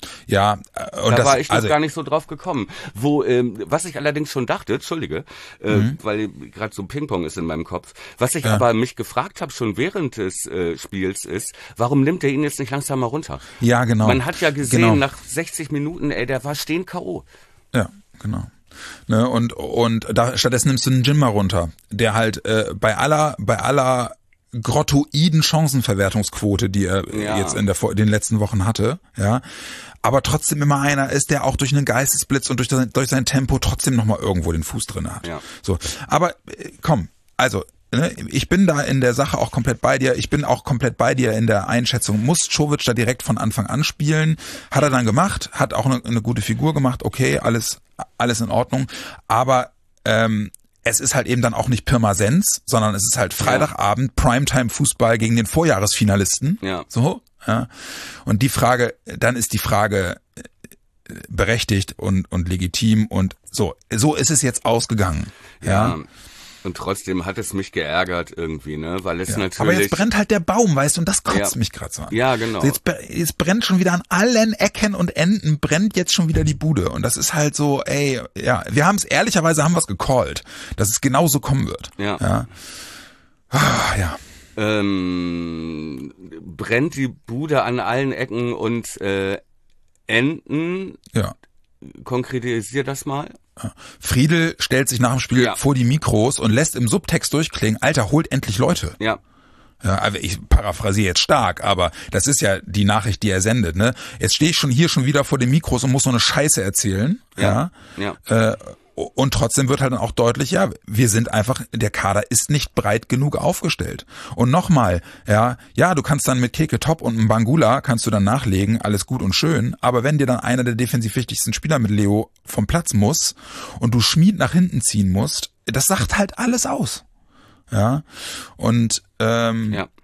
Speaker 2: Ja, und
Speaker 3: da
Speaker 2: das,
Speaker 3: war ich noch
Speaker 2: also,
Speaker 3: gar nicht so drauf gekommen. Wo, ähm, was ich allerdings schon dachte, entschuldige, äh, mhm. weil gerade so Ping-Pong ist in meinem Kopf, was ich ja. aber mich gefragt habe schon während des äh, Spiels ist, warum nimmt er ihn jetzt nicht langsam mal runter?
Speaker 2: Ja, genau.
Speaker 3: Man hat ja gesehen,
Speaker 2: genau.
Speaker 3: nach sechzig Minuten, ey, der war stehen K O.
Speaker 2: Ja, genau. Ne, und und da, stattdessen nimmst du den Jim mal runter, der halt äh, bei aller bei aller grottoiden Chancenverwertungsquote, die er ja. jetzt in der den letzten Wochen hatte, ja, aber trotzdem immer einer ist, der auch durch einen Geistesblitz und durch das, durch sein Tempo trotzdem nochmal irgendwo den Fuß drin hat.
Speaker 3: Ja.
Speaker 2: So, aber komm, also ne, ich bin da in der Sache auch komplett bei dir. Ich bin auch komplett bei dir in der Einschätzung. Muss Czovic da direkt von Anfang an spielen? Hat er dann gemacht, hat auch eine, eine gute Figur gemacht. Okay, alles alles in Ordnung, aber ähm, es ist halt eben dann auch nicht Pirmasens, sondern es ist halt Freitagabend, Primetime-Fußball gegen den Vorjahresfinalisten.
Speaker 3: Ja.
Speaker 2: So, ja. Und die Frage, dann ist die Frage berechtigt und, und legitim und so. So ist es jetzt ausgegangen. Ja.
Speaker 3: ja. Und trotzdem hat es mich geärgert irgendwie, ne, weil es ja. natürlich...
Speaker 2: Aber jetzt brennt halt der Baum, weißt du, und das kotzt
Speaker 3: ja.
Speaker 2: mich gerade so an.
Speaker 3: Ja, genau.
Speaker 2: So jetzt, jetzt brennt schon wieder an allen Ecken und Enden, brennt jetzt schon wieder die Bude. Und das ist halt so, ey, ja, wir haben es, ehrlicherweise haben wir es gecallt, dass es genauso kommen wird.
Speaker 3: Ja.
Speaker 2: Ja. Ah, ja.
Speaker 3: Ähm, brennt die Bude an allen Ecken und äh, Enden?
Speaker 2: Ja.
Speaker 3: Konkretisier das mal.
Speaker 2: Friedel stellt sich nach dem Spiel
Speaker 3: ja.
Speaker 2: vor die Mikros und lässt im Subtext durchklingen, Alter, holt endlich Leute.
Speaker 3: Ja.
Speaker 2: Ja, also ich paraphrasiere jetzt stark, aber das ist ja die Nachricht, die er sendet, ne? Jetzt stehe ich schon hier schon wieder vor den Mikros und muss so eine Scheiße erzählen.
Speaker 3: Ja.
Speaker 2: ja. ja. Äh, und trotzdem wird halt dann auch deutlich, ja, wir sind einfach, der Kader ist nicht breit genug aufgestellt. Und nochmal, ja, ja, du kannst dann mit Keke Top und einem Bangula kannst du dann nachlegen, alles gut und schön, aber wenn dir dann einer der defensiv wichtigsten Spieler mit Leo vom Platz muss und du Schmied nach hinten ziehen musst, das sagt halt alles aus. Ja, und ähm,
Speaker 3: ja.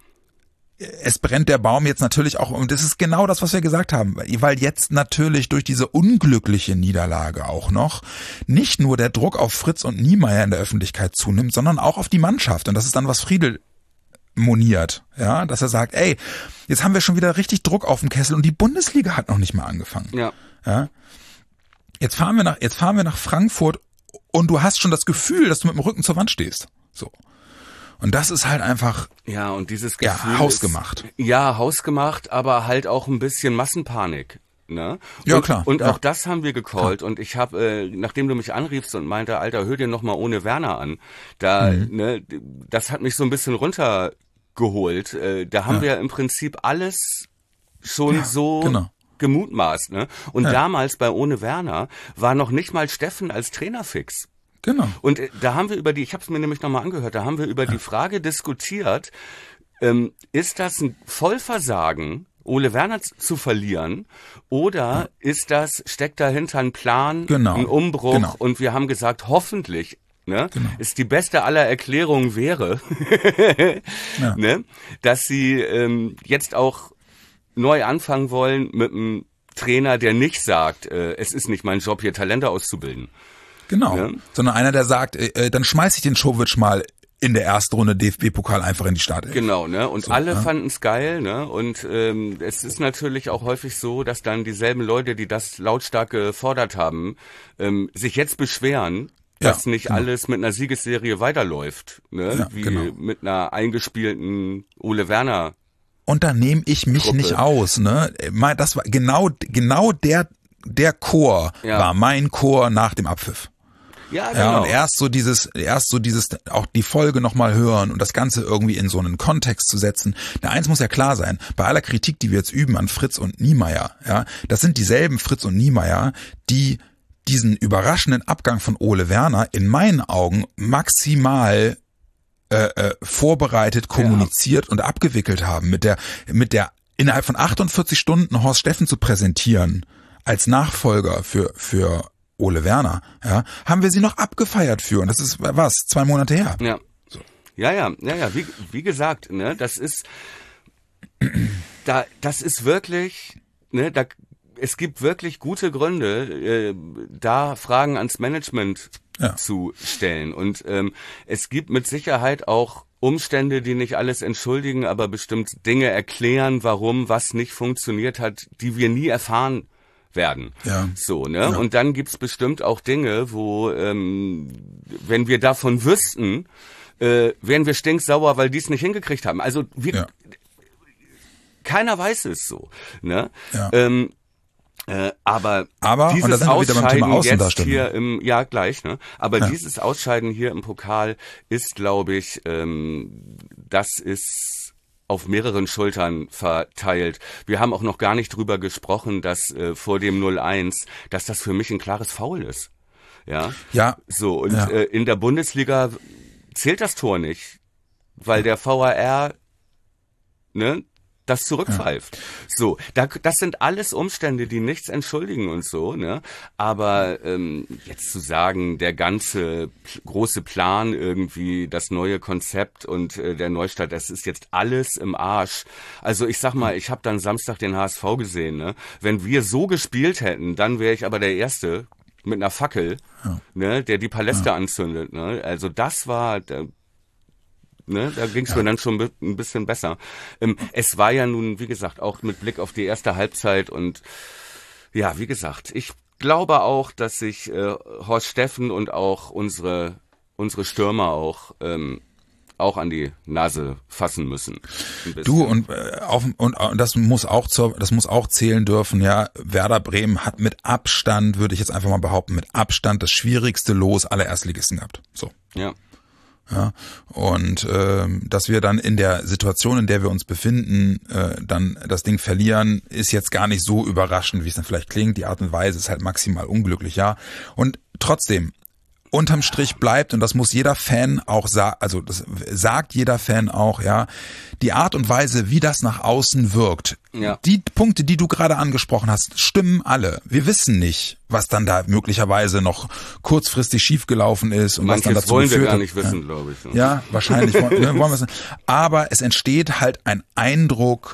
Speaker 2: es brennt der Baum jetzt natürlich auch, und das ist genau das, was wir gesagt haben, weil jetzt natürlich durch diese unglückliche Niederlage auch noch nicht nur der Druck auf Fritz und Niemeyer in der Öffentlichkeit zunimmt, sondern auch auf die Mannschaft. Und das ist dann, was Friedel moniert, ja, dass er sagt, ey, jetzt haben wir schon wieder richtig Druck auf dem Kessel und die Bundesliga hat noch nicht mal angefangen.
Speaker 3: Ja.
Speaker 2: Ja. Jetzt fahren wir nach, jetzt fahren wir nach Frankfurt und du hast schon das Gefühl, dass du mit dem Rücken zur Wand stehst. So. Und das ist halt einfach
Speaker 3: ja und dieses Gefühl
Speaker 2: ja, hausgemacht.
Speaker 3: Ist, ja, hausgemacht, aber halt auch ein bisschen Massenpanik. Ne?
Speaker 2: Ja,
Speaker 3: und,
Speaker 2: klar.
Speaker 3: Und
Speaker 2: ja.
Speaker 3: auch das haben wir gecallt. Und ich habe, äh, nachdem du mich anriefst und meinte, Alter, hör dir noch mal ohne Werner an, da, mhm. ne, das hat mich so ein bisschen runtergeholt. Äh, da haben ja. wir im Prinzip alles schon ja, so
Speaker 2: genau.
Speaker 3: gemutmaßt. Ne? Und
Speaker 2: ja.
Speaker 3: damals bei ohne Werner war noch nicht mal Steffen als Trainer fix.
Speaker 2: Genau.
Speaker 3: Und äh, da haben wir über die, ich habe es mir nämlich nochmal angehört, da haben wir über ja. die Frage diskutiert, ähm, ist das ein Vollversagen, Ole Werner zu verlieren, oder ja. ist das, steckt dahinter ein Plan,
Speaker 2: genau.
Speaker 3: ein Umbruch,
Speaker 2: genau.
Speaker 3: und wir haben gesagt, hoffentlich, ne,
Speaker 2: genau.
Speaker 3: ist die beste aller Erklärungen wäre, ja. ne, dass sie ähm, jetzt auch neu anfangen wollen mit einem Trainer, der nicht sagt, äh, es ist nicht mein Job, hier Talente auszubilden.
Speaker 2: Genau,
Speaker 3: ja.
Speaker 2: sondern einer, der sagt, äh, dann schmeiß ich den Czovic mal in der ersten Runde D F B-Pokal einfach in die Startelf.
Speaker 3: Genau, ne? Und so, alle
Speaker 2: ja.
Speaker 3: fanden es geil, ne? Und ähm, es ist natürlich auch häufig so, dass dann dieselben Leute, die das lautstark gefordert haben, ähm, sich jetzt beschweren,
Speaker 2: ja,
Speaker 3: dass nicht
Speaker 2: genau.
Speaker 3: alles mit einer Siegesserie weiterläuft, ne?
Speaker 2: Ja,
Speaker 3: Wie
Speaker 2: genau.
Speaker 3: mit einer eingespielten Ole Werner.
Speaker 2: Und da nehme ich mich
Speaker 3: Gruppe.
Speaker 2: nicht aus, ne? Das war genau genau der der Chor
Speaker 3: ja.
Speaker 2: war mein Chor nach dem Abpfiff.
Speaker 3: Ja, genau.
Speaker 2: Ja, und erst so dieses, erst so dieses, auch die Folge nochmal hören und das Ganze irgendwie in so einen Kontext zu setzen. Na, eins muss ja klar sein, bei aller Kritik, die wir jetzt üben an Fritz und Niemeyer, ja, das sind dieselben Fritz und Niemeyer, die diesen überraschenden Abgang von Ole Werner in meinen Augen maximal äh, äh, vorbereitet, kommuniziert ja. und abgewickelt haben, mit der, mit der innerhalb von achtundvierzig Stunden Horst Steffen zu präsentieren als Nachfolger für, für Ole Werner, ja, haben wir sie noch abgefeiert für. Und das ist, was, zwei Monate her.
Speaker 3: Ja. So. Ja, ja, ja, ja, wie, wie gesagt, ne, das ist, da, das ist wirklich, ne, da, es gibt wirklich gute Gründe, äh, da Fragen ans Management ja. zu stellen. Und ähm, es gibt mit Sicherheit auch Umstände, die nicht alles entschuldigen, aber bestimmt Dinge erklären, warum was nicht funktioniert hat, die wir nie erfahren werden.
Speaker 2: Ja.
Speaker 3: So, ne?
Speaker 2: Ja.
Speaker 3: Und dann gibt's bestimmt auch Dinge, wo, ähm, wenn wir davon wüssten, äh, wären wir stinksauer, weil die es nicht hingekriegt haben. Also wir,
Speaker 2: Ja.
Speaker 3: keiner weiß es so, ne?
Speaker 2: Ja.
Speaker 3: Ähm, äh, aber,
Speaker 2: aber
Speaker 3: dieses
Speaker 2: und da sind wir wieder beim Thema
Speaker 3: Ausscheiden jetzt
Speaker 2: Außendarstellung.
Speaker 3: hier im, ja gleich, ne? Aber
Speaker 2: Ja.
Speaker 3: dieses Ausscheiden hier im Pokal ist, glaube ich, ähm, das ist auf mehreren Schultern verteilt. Wir haben auch noch gar nicht drüber gesprochen, dass äh, vor dem null eins, dass das für mich ein klares Foul ist. Ja.
Speaker 2: Ja.
Speaker 3: So, und
Speaker 2: Ja.
Speaker 3: äh, in der Bundesliga zählt das Tor nicht, weil der V A R, ne, das zurückpfeift. Ja. So, da, das sind alles Umstände, die nichts entschuldigen und so, ne? Aber ähm, jetzt zu sagen, der ganze p- große Plan irgendwie, das neue Konzept und äh, der Neustart, das ist jetzt alles im Arsch. Also ich sag mal, ich habe dann Samstag den H S V gesehen, ne? Wenn wir so gespielt hätten, dann wäre ich aber der Erste mit einer Fackel, ja. ne, der die Paläste ja. anzündet, ne? Also das war der, Ne, da ging es ja. mir dann schon ein bisschen besser. Ähm, es war ja nun, wie gesagt, auch mit Blick auf die erste Halbzeit und ja, wie gesagt, ich glaube auch, dass sich äh, Horst Steffen und auch unsere unsere Stürmer auch ähm, auch an die Nase fassen müssen.
Speaker 2: Du und äh, auf, und und das muss auch zur, das muss auch zählen dürfen. Ja, Werder Bremen hat mit Abstand, würde ich jetzt einfach mal behaupten, mit Abstand das schwierigste Los aller Erstligisten gehabt. So.
Speaker 3: Ja.
Speaker 2: Ja, und äh, dass wir dann in der Situation, in der wir uns befinden, äh, dann das Ding verlieren, ist jetzt gar nicht so überraschend, wie es dann vielleicht klingt. Die Art und Weise ist halt maximal unglücklich, ja. Und trotzdem, unterm Strich bleibt, und das muss jeder Fan auch sagen, also das sagt jeder Fan auch, ja, die Art und Weise, wie das nach außen wirkt, ja. Die Punkte, die du gerade angesprochen hast, stimmen alle. Wir wissen nicht, was dann da möglicherweise noch kurzfristig schiefgelaufen ist und
Speaker 3: Manches
Speaker 2: was dann dazu
Speaker 3: wollen
Speaker 2: geführt
Speaker 3: wir gar
Speaker 2: hat.
Speaker 3: nicht wissen, glaube ich.
Speaker 2: Ja, wahrscheinlich wollen, ne, wollen wir es nicht. Aber es entsteht halt ein Eindruck,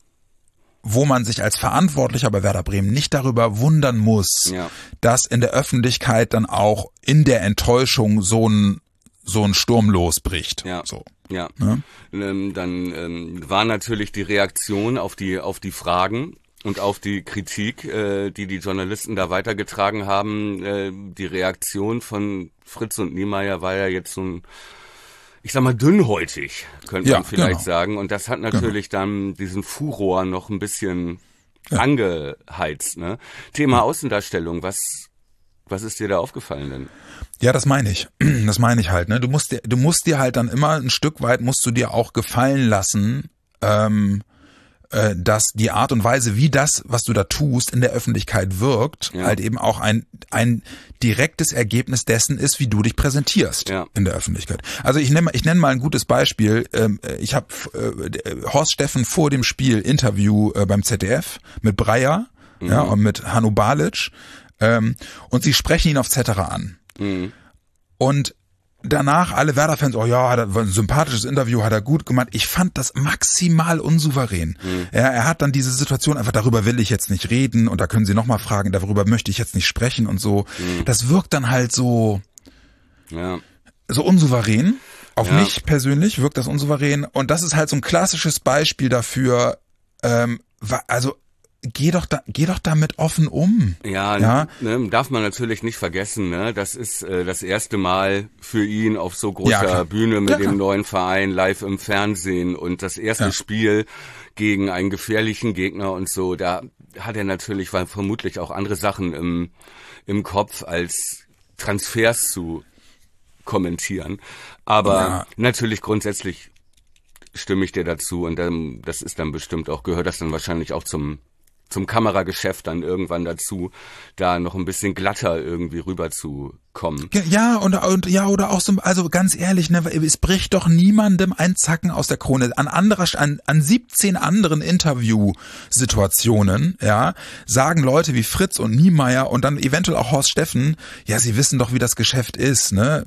Speaker 2: wo man sich als Verantwortlicher bei Werder Bremen nicht darüber wundern muss, ja. dass in der Öffentlichkeit dann auch in der Enttäuschung so ein so ein Sturm losbricht.
Speaker 3: Ja.
Speaker 2: So.
Speaker 3: Ja. Ne? Ähm, dann ähm, war natürlich die Reaktion auf die auf die Fragen und auf die Kritik, äh, die die Journalisten da weitergetragen haben. Äh, die Reaktion von Fritz und Niemeyer war ja jetzt so ein, ich sag mal, dünnhäutig, könnte
Speaker 2: ja,
Speaker 3: man vielleicht
Speaker 2: genau.
Speaker 3: sagen. Und das hat natürlich genau. dann diesen Furor noch ein bisschen ja. angeheizt. Ne? Thema ja. Außendarstellung, was was ist dir da aufgefallen denn?
Speaker 2: Ja, das meine ich. Das meine ich halt. Ne, du musst dir, du musst dir halt dann immer ein Stück weit musst du dir auch gefallen lassen, ähm, äh, dass die Art und Weise, wie das, was du da tust, in der Öffentlichkeit wirkt, ja. halt eben auch ein ein direktes Ergebnis dessen ist, wie du dich präsentierst ja. in der Öffentlichkeit. Also ich nenne ich nenne mal ein gutes Beispiel. Ähm, ich habe äh, Horst Steffen vor dem Spiel Interview äh, beim Z D F mit Breyer, mhm. ja, und mit Hanno Balic. Ähm, und sie sprechen ihn auf Cetera an. Mhm. Und danach alle Werder-Fans, oh ja, hat er, war ein sympathisches Interview, hat er gut gemacht. Ich fand das maximal unsouverän. Mhm. Er, er hat dann diese Situation einfach, darüber will ich jetzt nicht reden und da können Sie nochmal fragen, darüber möchte ich jetzt nicht sprechen und so. Mhm. Das wirkt dann halt so, ja. so unsouverän. Auf ja. mich persönlich wirkt das unsouverän. Und das ist halt so ein klassisches Beispiel dafür, ähm, also Geh doch da, geh doch damit offen um.
Speaker 3: Ja, ja? Ne, darf man natürlich nicht vergessen. Ne? Das ist äh, das erste Mal für ihn auf so großer ja, Bühne mit ja, dem neuen Verein, live im Fernsehen und das erste ja. Spiel gegen einen gefährlichen Gegner und so. Da hat er natürlich weil vermutlich auch andere Sachen im im Kopf als Transfers zu kommentieren. Aber ja. natürlich grundsätzlich stimme ich dir dazu und dann, das ist dann bestimmt auch, gehört das dann wahrscheinlich auch zum zum Kamerageschäft dann irgendwann dazu, da noch ein bisschen glatter irgendwie rüber zu kommen.
Speaker 2: Ja, und, und ja, oder auch so, also ganz ehrlich, ne, es bricht doch niemandem ein Zacken aus der Krone. An anderer, an, an siebzehn anderen Interviewsituationen, ja, sagen Leute wie Fritz und Niemeyer und dann eventuell auch Horst Steffen, ja, sie wissen doch, wie das Geschäft ist, ne?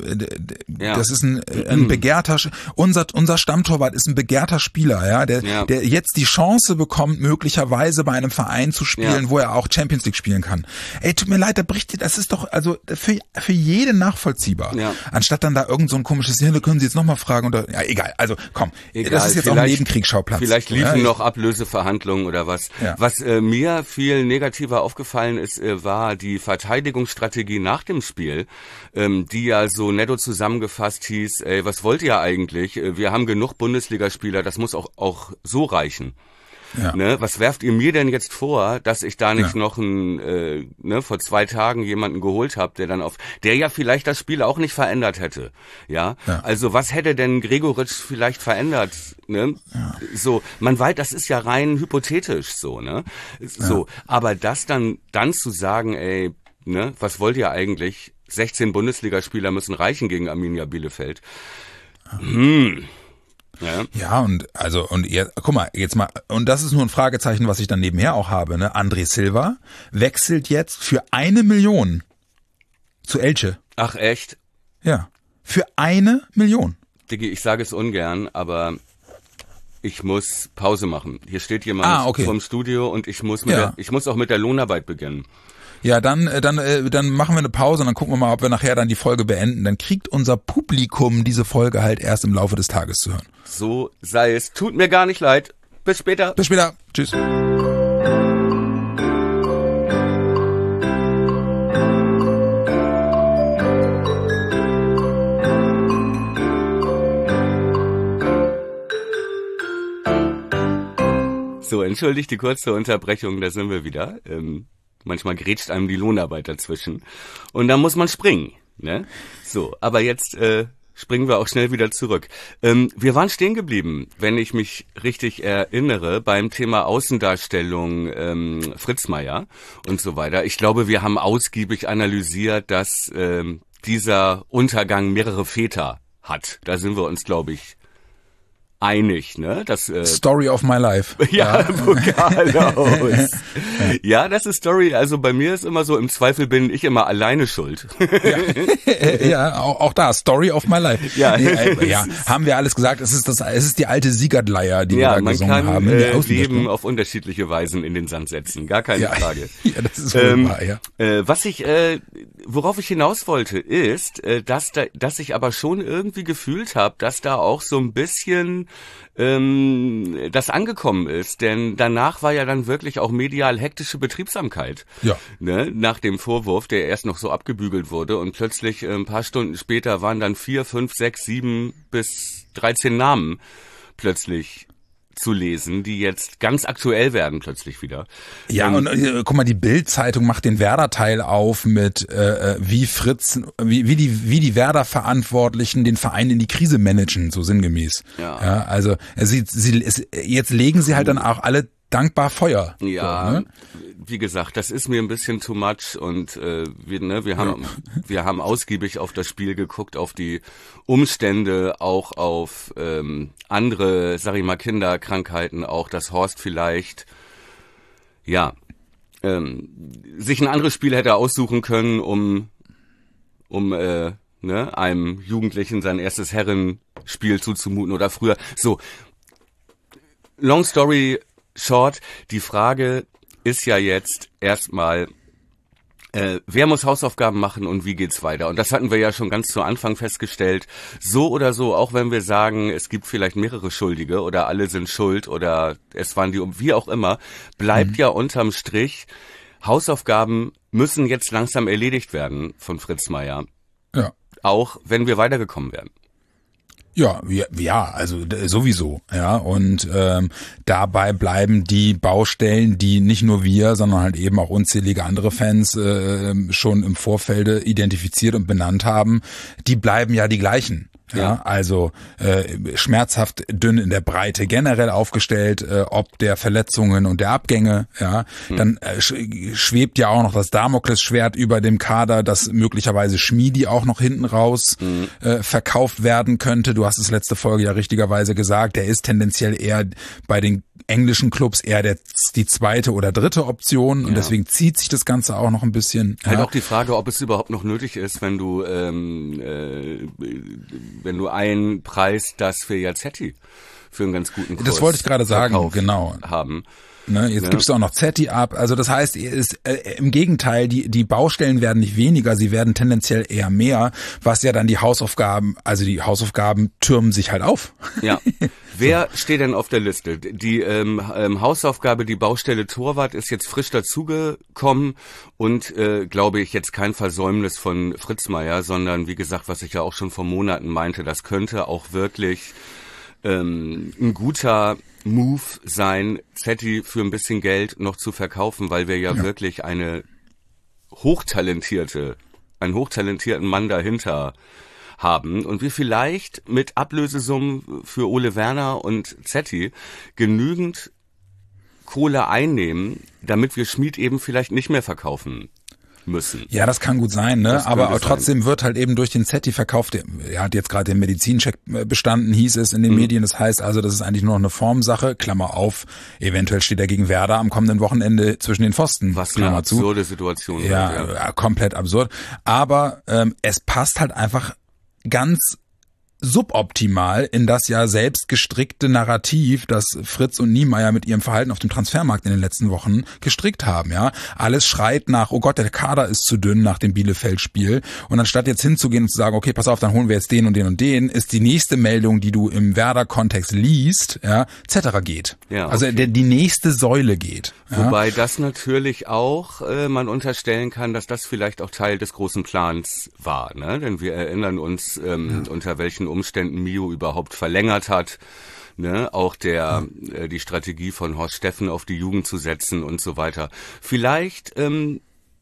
Speaker 2: Ja. Das ist ein, ein begehrter, unser, unser Stammtorwart ist ein begehrter Spieler, ja, der, ja. der jetzt die Chance bekommt, möglicherweise bei einem Verein zu spielen, ja. wo er auch Champions League spielen kann. Ey, tut mir leid, da bricht, das ist doch, also, für für jeden nachvollziehbar. Ja. Anstatt dann da irgend so ein komisches, ja, da können Sie jetzt nochmal fragen. Oder, ja, egal. Also komm, egal, das ist jetzt auch ein Nebenkriegsschauplatz.
Speaker 3: Vielleicht liefen ja, noch Ablöseverhandlungen oder was. Ja. Was äh, mir viel negativer aufgefallen ist, äh, war die Verteidigungsstrategie nach dem Spiel, ähm, die ja so netto zusammengefasst hieß, ey, was wollt ihr eigentlich? Wir haben genug Bundesligaspieler, das muss auch, auch so reichen. Ja. Ne, was werft ihr mir denn jetzt vor, dass ich da nicht ja. noch ein, äh, ne, vor zwei Tagen jemanden geholt habe, der dann auf, der ja vielleicht das Spiel auch nicht verändert hätte, ja. ja. Also was hätte denn Gregoritsch vielleicht verändert, ne? Ja. So, man weiß, das ist ja rein hypothetisch so, ne? So, ja. aber das dann, dann zu sagen, ey, ne, was wollt ihr eigentlich? sechzehn Bundesligaspieler müssen reichen gegen Arminia Bielefeld. Ja. Hm. Ja.
Speaker 2: ja, und also und ihr, guck mal, jetzt mal, und das ist nur ein Fragezeichen, was ich dann nebenher auch habe, ne? André Silva wechselt jetzt für eine Million zu Elche.
Speaker 3: Ach echt?
Speaker 2: Ja, für eine Million.
Speaker 3: Diggi, ich sage es ungern, aber ich muss Pause machen. Hier steht jemand
Speaker 2: ah, okay.
Speaker 3: vom Studio und ich muss mit ja. der, ich muss auch mit der Lohnarbeit beginnen.
Speaker 2: Ja, dann, dann, dann machen wir eine Pause und dann gucken wir mal, ob wir nachher dann die Folge beenden. Dann kriegt unser Publikum diese Folge halt erst im Laufe des Tages zu hören.
Speaker 3: So sei es. Tut mir gar nicht leid. Bis später.
Speaker 2: Bis später. Tschüss.
Speaker 3: So, entschuldigt die kurze Unterbrechung, da sind wir wieder. Ähm Manchmal grätscht einem die Lohnarbeit dazwischen. Und dann muss man springen, ne? So, aber jetzt äh, springen wir auch schnell wieder zurück. Ähm, wir waren stehen geblieben, wenn ich mich richtig erinnere, beim Thema Außendarstellung ähm, Fritz Meier und so weiter. Ich glaube, wir haben ausgiebig analysiert, dass ähm, dieser Untergang mehrere Väter hat. Da sind wir uns, glaube ich, einig, ne? Das, äh,
Speaker 2: Story of my life.
Speaker 3: Ja, ja. Vokalaus. Ja, das ist Story. Also bei mir ist immer so, im Zweifel bin ich immer alleine schuld.
Speaker 2: Ja, ja auch, auch da, Story of my life. Ja, nee, ja, haben wir alles gesagt. Es ist das, es ist die alte Siegertleier, die ja, wir da gesungen haben. Ja, man
Speaker 3: kann äh, Leben auf unterschiedliche Weisen in den Sand setzen. Gar keine
Speaker 2: ja,
Speaker 3: Frage.
Speaker 2: Ja, das ist wunderbar, ähm, ja.
Speaker 3: Äh, was ich, äh, worauf ich hinaus wollte, ist, äh, dass da, dass ich aber schon irgendwie gefühlt habe, dass da auch so ein bisschen ähm, das angekommen ist, denn danach war ja dann wirklich auch medial hektische Betriebsamkeit.
Speaker 2: Ja.
Speaker 3: Ne? Nach dem Vorwurf, der erst noch so abgebügelt wurde und plötzlich äh, ein paar Stunden später waren dann vier, fünf, sechs, sieben bis dreizehn Namen plötzlich zu lesen, die jetzt ganz aktuell werden plötzlich wieder.
Speaker 2: Ja,
Speaker 3: ähm,
Speaker 2: und äh, guck mal, die Bild-Zeitung macht den Werder-Teil auf mit äh, wie Fritz, wie, wie die wie die Werder-Verantwortlichen den Verein in die Krise managen, so sinngemäß.
Speaker 3: Ja.
Speaker 2: Ja, also sie, sie, es, jetzt legen sie halt dann auch alle dankbar Feuer.
Speaker 3: Ja,
Speaker 2: so, ne?
Speaker 3: Wie gesagt, das ist mir ein bisschen too much und äh, wir, ne, wir haben ja. wir haben ausgiebig auf das Spiel geguckt, auf die Umstände, auch auf ähm, andere, sag ich mal, Kinderkrankheiten, auch dass Horst vielleicht ja ähm, sich ein anderes Spiel hätte aussuchen können, um um äh, ne, einem Jugendlichen sein erstes Herrenspiel zuzumuten oder früher. So, long story short, die Frage ist ja jetzt erstmal, äh, wer muss Hausaufgaben machen und wie geht's weiter? Und das hatten wir ja schon ganz zu Anfang festgestellt. So oder so, auch wenn wir sagen, es gibt vielleicht mehrere Schuldige oder alle sind schuld oder es waren die, wie auch immer, bleibt mhm. ja unterm Strich, Hausaufgaben müssen jetzt langsam erledigt werden von Fritz Meier.
Speaker 2: Ja.
Speaker 3: Auch wenn wir weitergekommen wären.
Speaker 2: Ja, ja, ja, also sowieso, ja, und ähm, dabei bleiben die Baustellen, die nicht nur wir, sondern halt eben auch unzählige andere Fans äh, schon im Vorfelde identifiziert und benannt haben, die bleiben ja die gleichen. Ja, ja, also äh, schmerzhaft dünn in der Breite generell aufgestellt, äh, ob der Verletzungen und der Abgänge, ja, mhm. dann äh, schwebt ja auch noch das Damoklesschwert über dem Kader, dass möglicherweise Schmiedi auch noch hinten raus mhm. äh, verkauft werden könnte. Du hast es letzte Folge ja richtigerweise gesagt, der ist tendenziell eher bei den englischen Clubs eher der, die zweite oder dritte Option und ja. deswegen zieht sich das Ganze auch noch ein bisschen.
Speaker 3: Halt
Speaker 2: ja.
Speaker 3: auch die Frage, ob es überhaupt noch nötig ist, wenn du ähm, äh, wenn du einpreist, dass wir Yazzetti für einen ganz guten Kurs
Speaker 2: das wollte ich gerade sagen, genau.
Speaker 3: haben.
Speaker 2: Ne, jetzt
Speaker 3: ja.
Speaker 2: gibst du auch noch Zetti ab. Also das heißt, ist, äh, im Gegenteil, die die Baustellen werden nicht weniger, sie werden tendenziell eher mehr, was ja dann die Hausaufgaben, also die Hausaufgaben türmen sich halt auf.
Speaker 3: Ja. Wer so. steht denn auf der Liste? Die ähm, ähm, Hausaufgabe, die Baustelle Torwart ist jetzt frisch dazugekommen und äh, glaube ich jetzt kein Versäumnis von Fritz Meier, sondern wie gesagt, was ich ja auch schon vor Monaten meinte, das könnte auch wirklich ähm, ein guter Move sein, Zetti für ein bisschen Geld noch zu verkaufen, weil wir ja, ja. wirklich eine hochtalentierte, einen hochtalentierten Mann dahinter haben und wir vielleicht mit Ablösesummen für Ole Werner und Zetti genügend Kohle einnehmen, damit wir Schmid eben vielleicht nicht mehr verkaufen müssen.
Speaker 2: Ja, das kann gut sein, ne? Aber trotzdem sein. Wird halt eben durch den Zetti verkauft. Er hat jetzt gerade den Medizincheck bestanden, hieß es in den mhm. Medien. Das heißt also, das ist eigentlich nur noch eine Formsache. Klammer auf. Eventuell steht er gegen Werder am kommenden Wochenende zwischen den Pfosten.
Speaker 3: Was eine absurde zu. Situation.
Speaker 2: Ja,
Speaker 3: wird, ja,
Speaker 2: komplett absurd. Aber ähm, es passt halt einfach ganz suboptimal in das ja selbst gestrickte Narrativ, das Fritz und Niemeyer mit ihrem Verhalten auf dem Transfermarkt in den letzten Wochen gestrickt haben, ja. Alles schreit nach, oh Gott, der Kader ist zu dünn nach dem Bielefeld-Spiel. Und anstatt jetzt hinzugehen und zu sagen, okay, pass auf, dann holen wir jetzt den und den und den, ist die nächste Meldung, die du im Werder-Kontext liest, ja, et cetera geht. Ja, okay. Also der, die nächste Säule geht.
Speaker 3: Ja? Wobei das natürlich auch, äh, man unterstellen kann, dass das vielleicht auch Teil des großen Plans war, ne? Denn wir erinnern uns, ähm, ja. unter welchen Umständen Mio überhaupt verlängert hat, ne, auch der ja. äh, die Strategie von Horst Steffen auf die Jugend zu setzen und so weiter. Vielleicht ähm,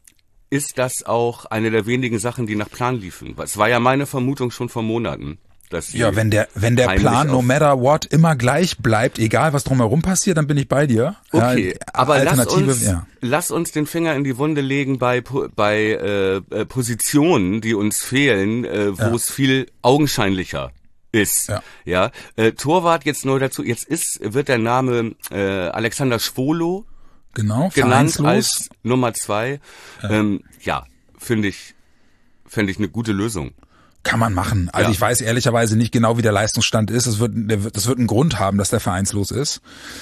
Speaker 3: ist das auch eine der wenigen Sachen, die nach Plan liefen. Es war ja meine Vermutung schon vor Monaten. Dass
Speaker 2: ja, wenn der wenn der Plan no matter what immer gleich bleibt, egal was drumherum passiert, dann bin ich bei dir.
Speaker 3: Okay, ja, aber lass uns,
Speaker 2: ja.
Speaker 3: lass uns den Finger in die Wunde legen bei bei äh, Positionen, die uns fehlen, äh, wo ja. es viel augenscheinlicher ist. Ja, ja äh, Torwart jetzt neu dazu. Jetzt ist wird der Name äh, Alexander Schwolo
Speaker 2: genau
Speaker 3: genannt als Nummer zwei. Ja, ähm, ja finde ich finde ich eine gute Lösung.
Speaker 2: Kann man machen. Also ja. ich weiß ehrlicherweise nicht genau, wie der Leistungsstand ist. Das wird, der wird, das wird einen Grund haben, dass der vereinslos ist.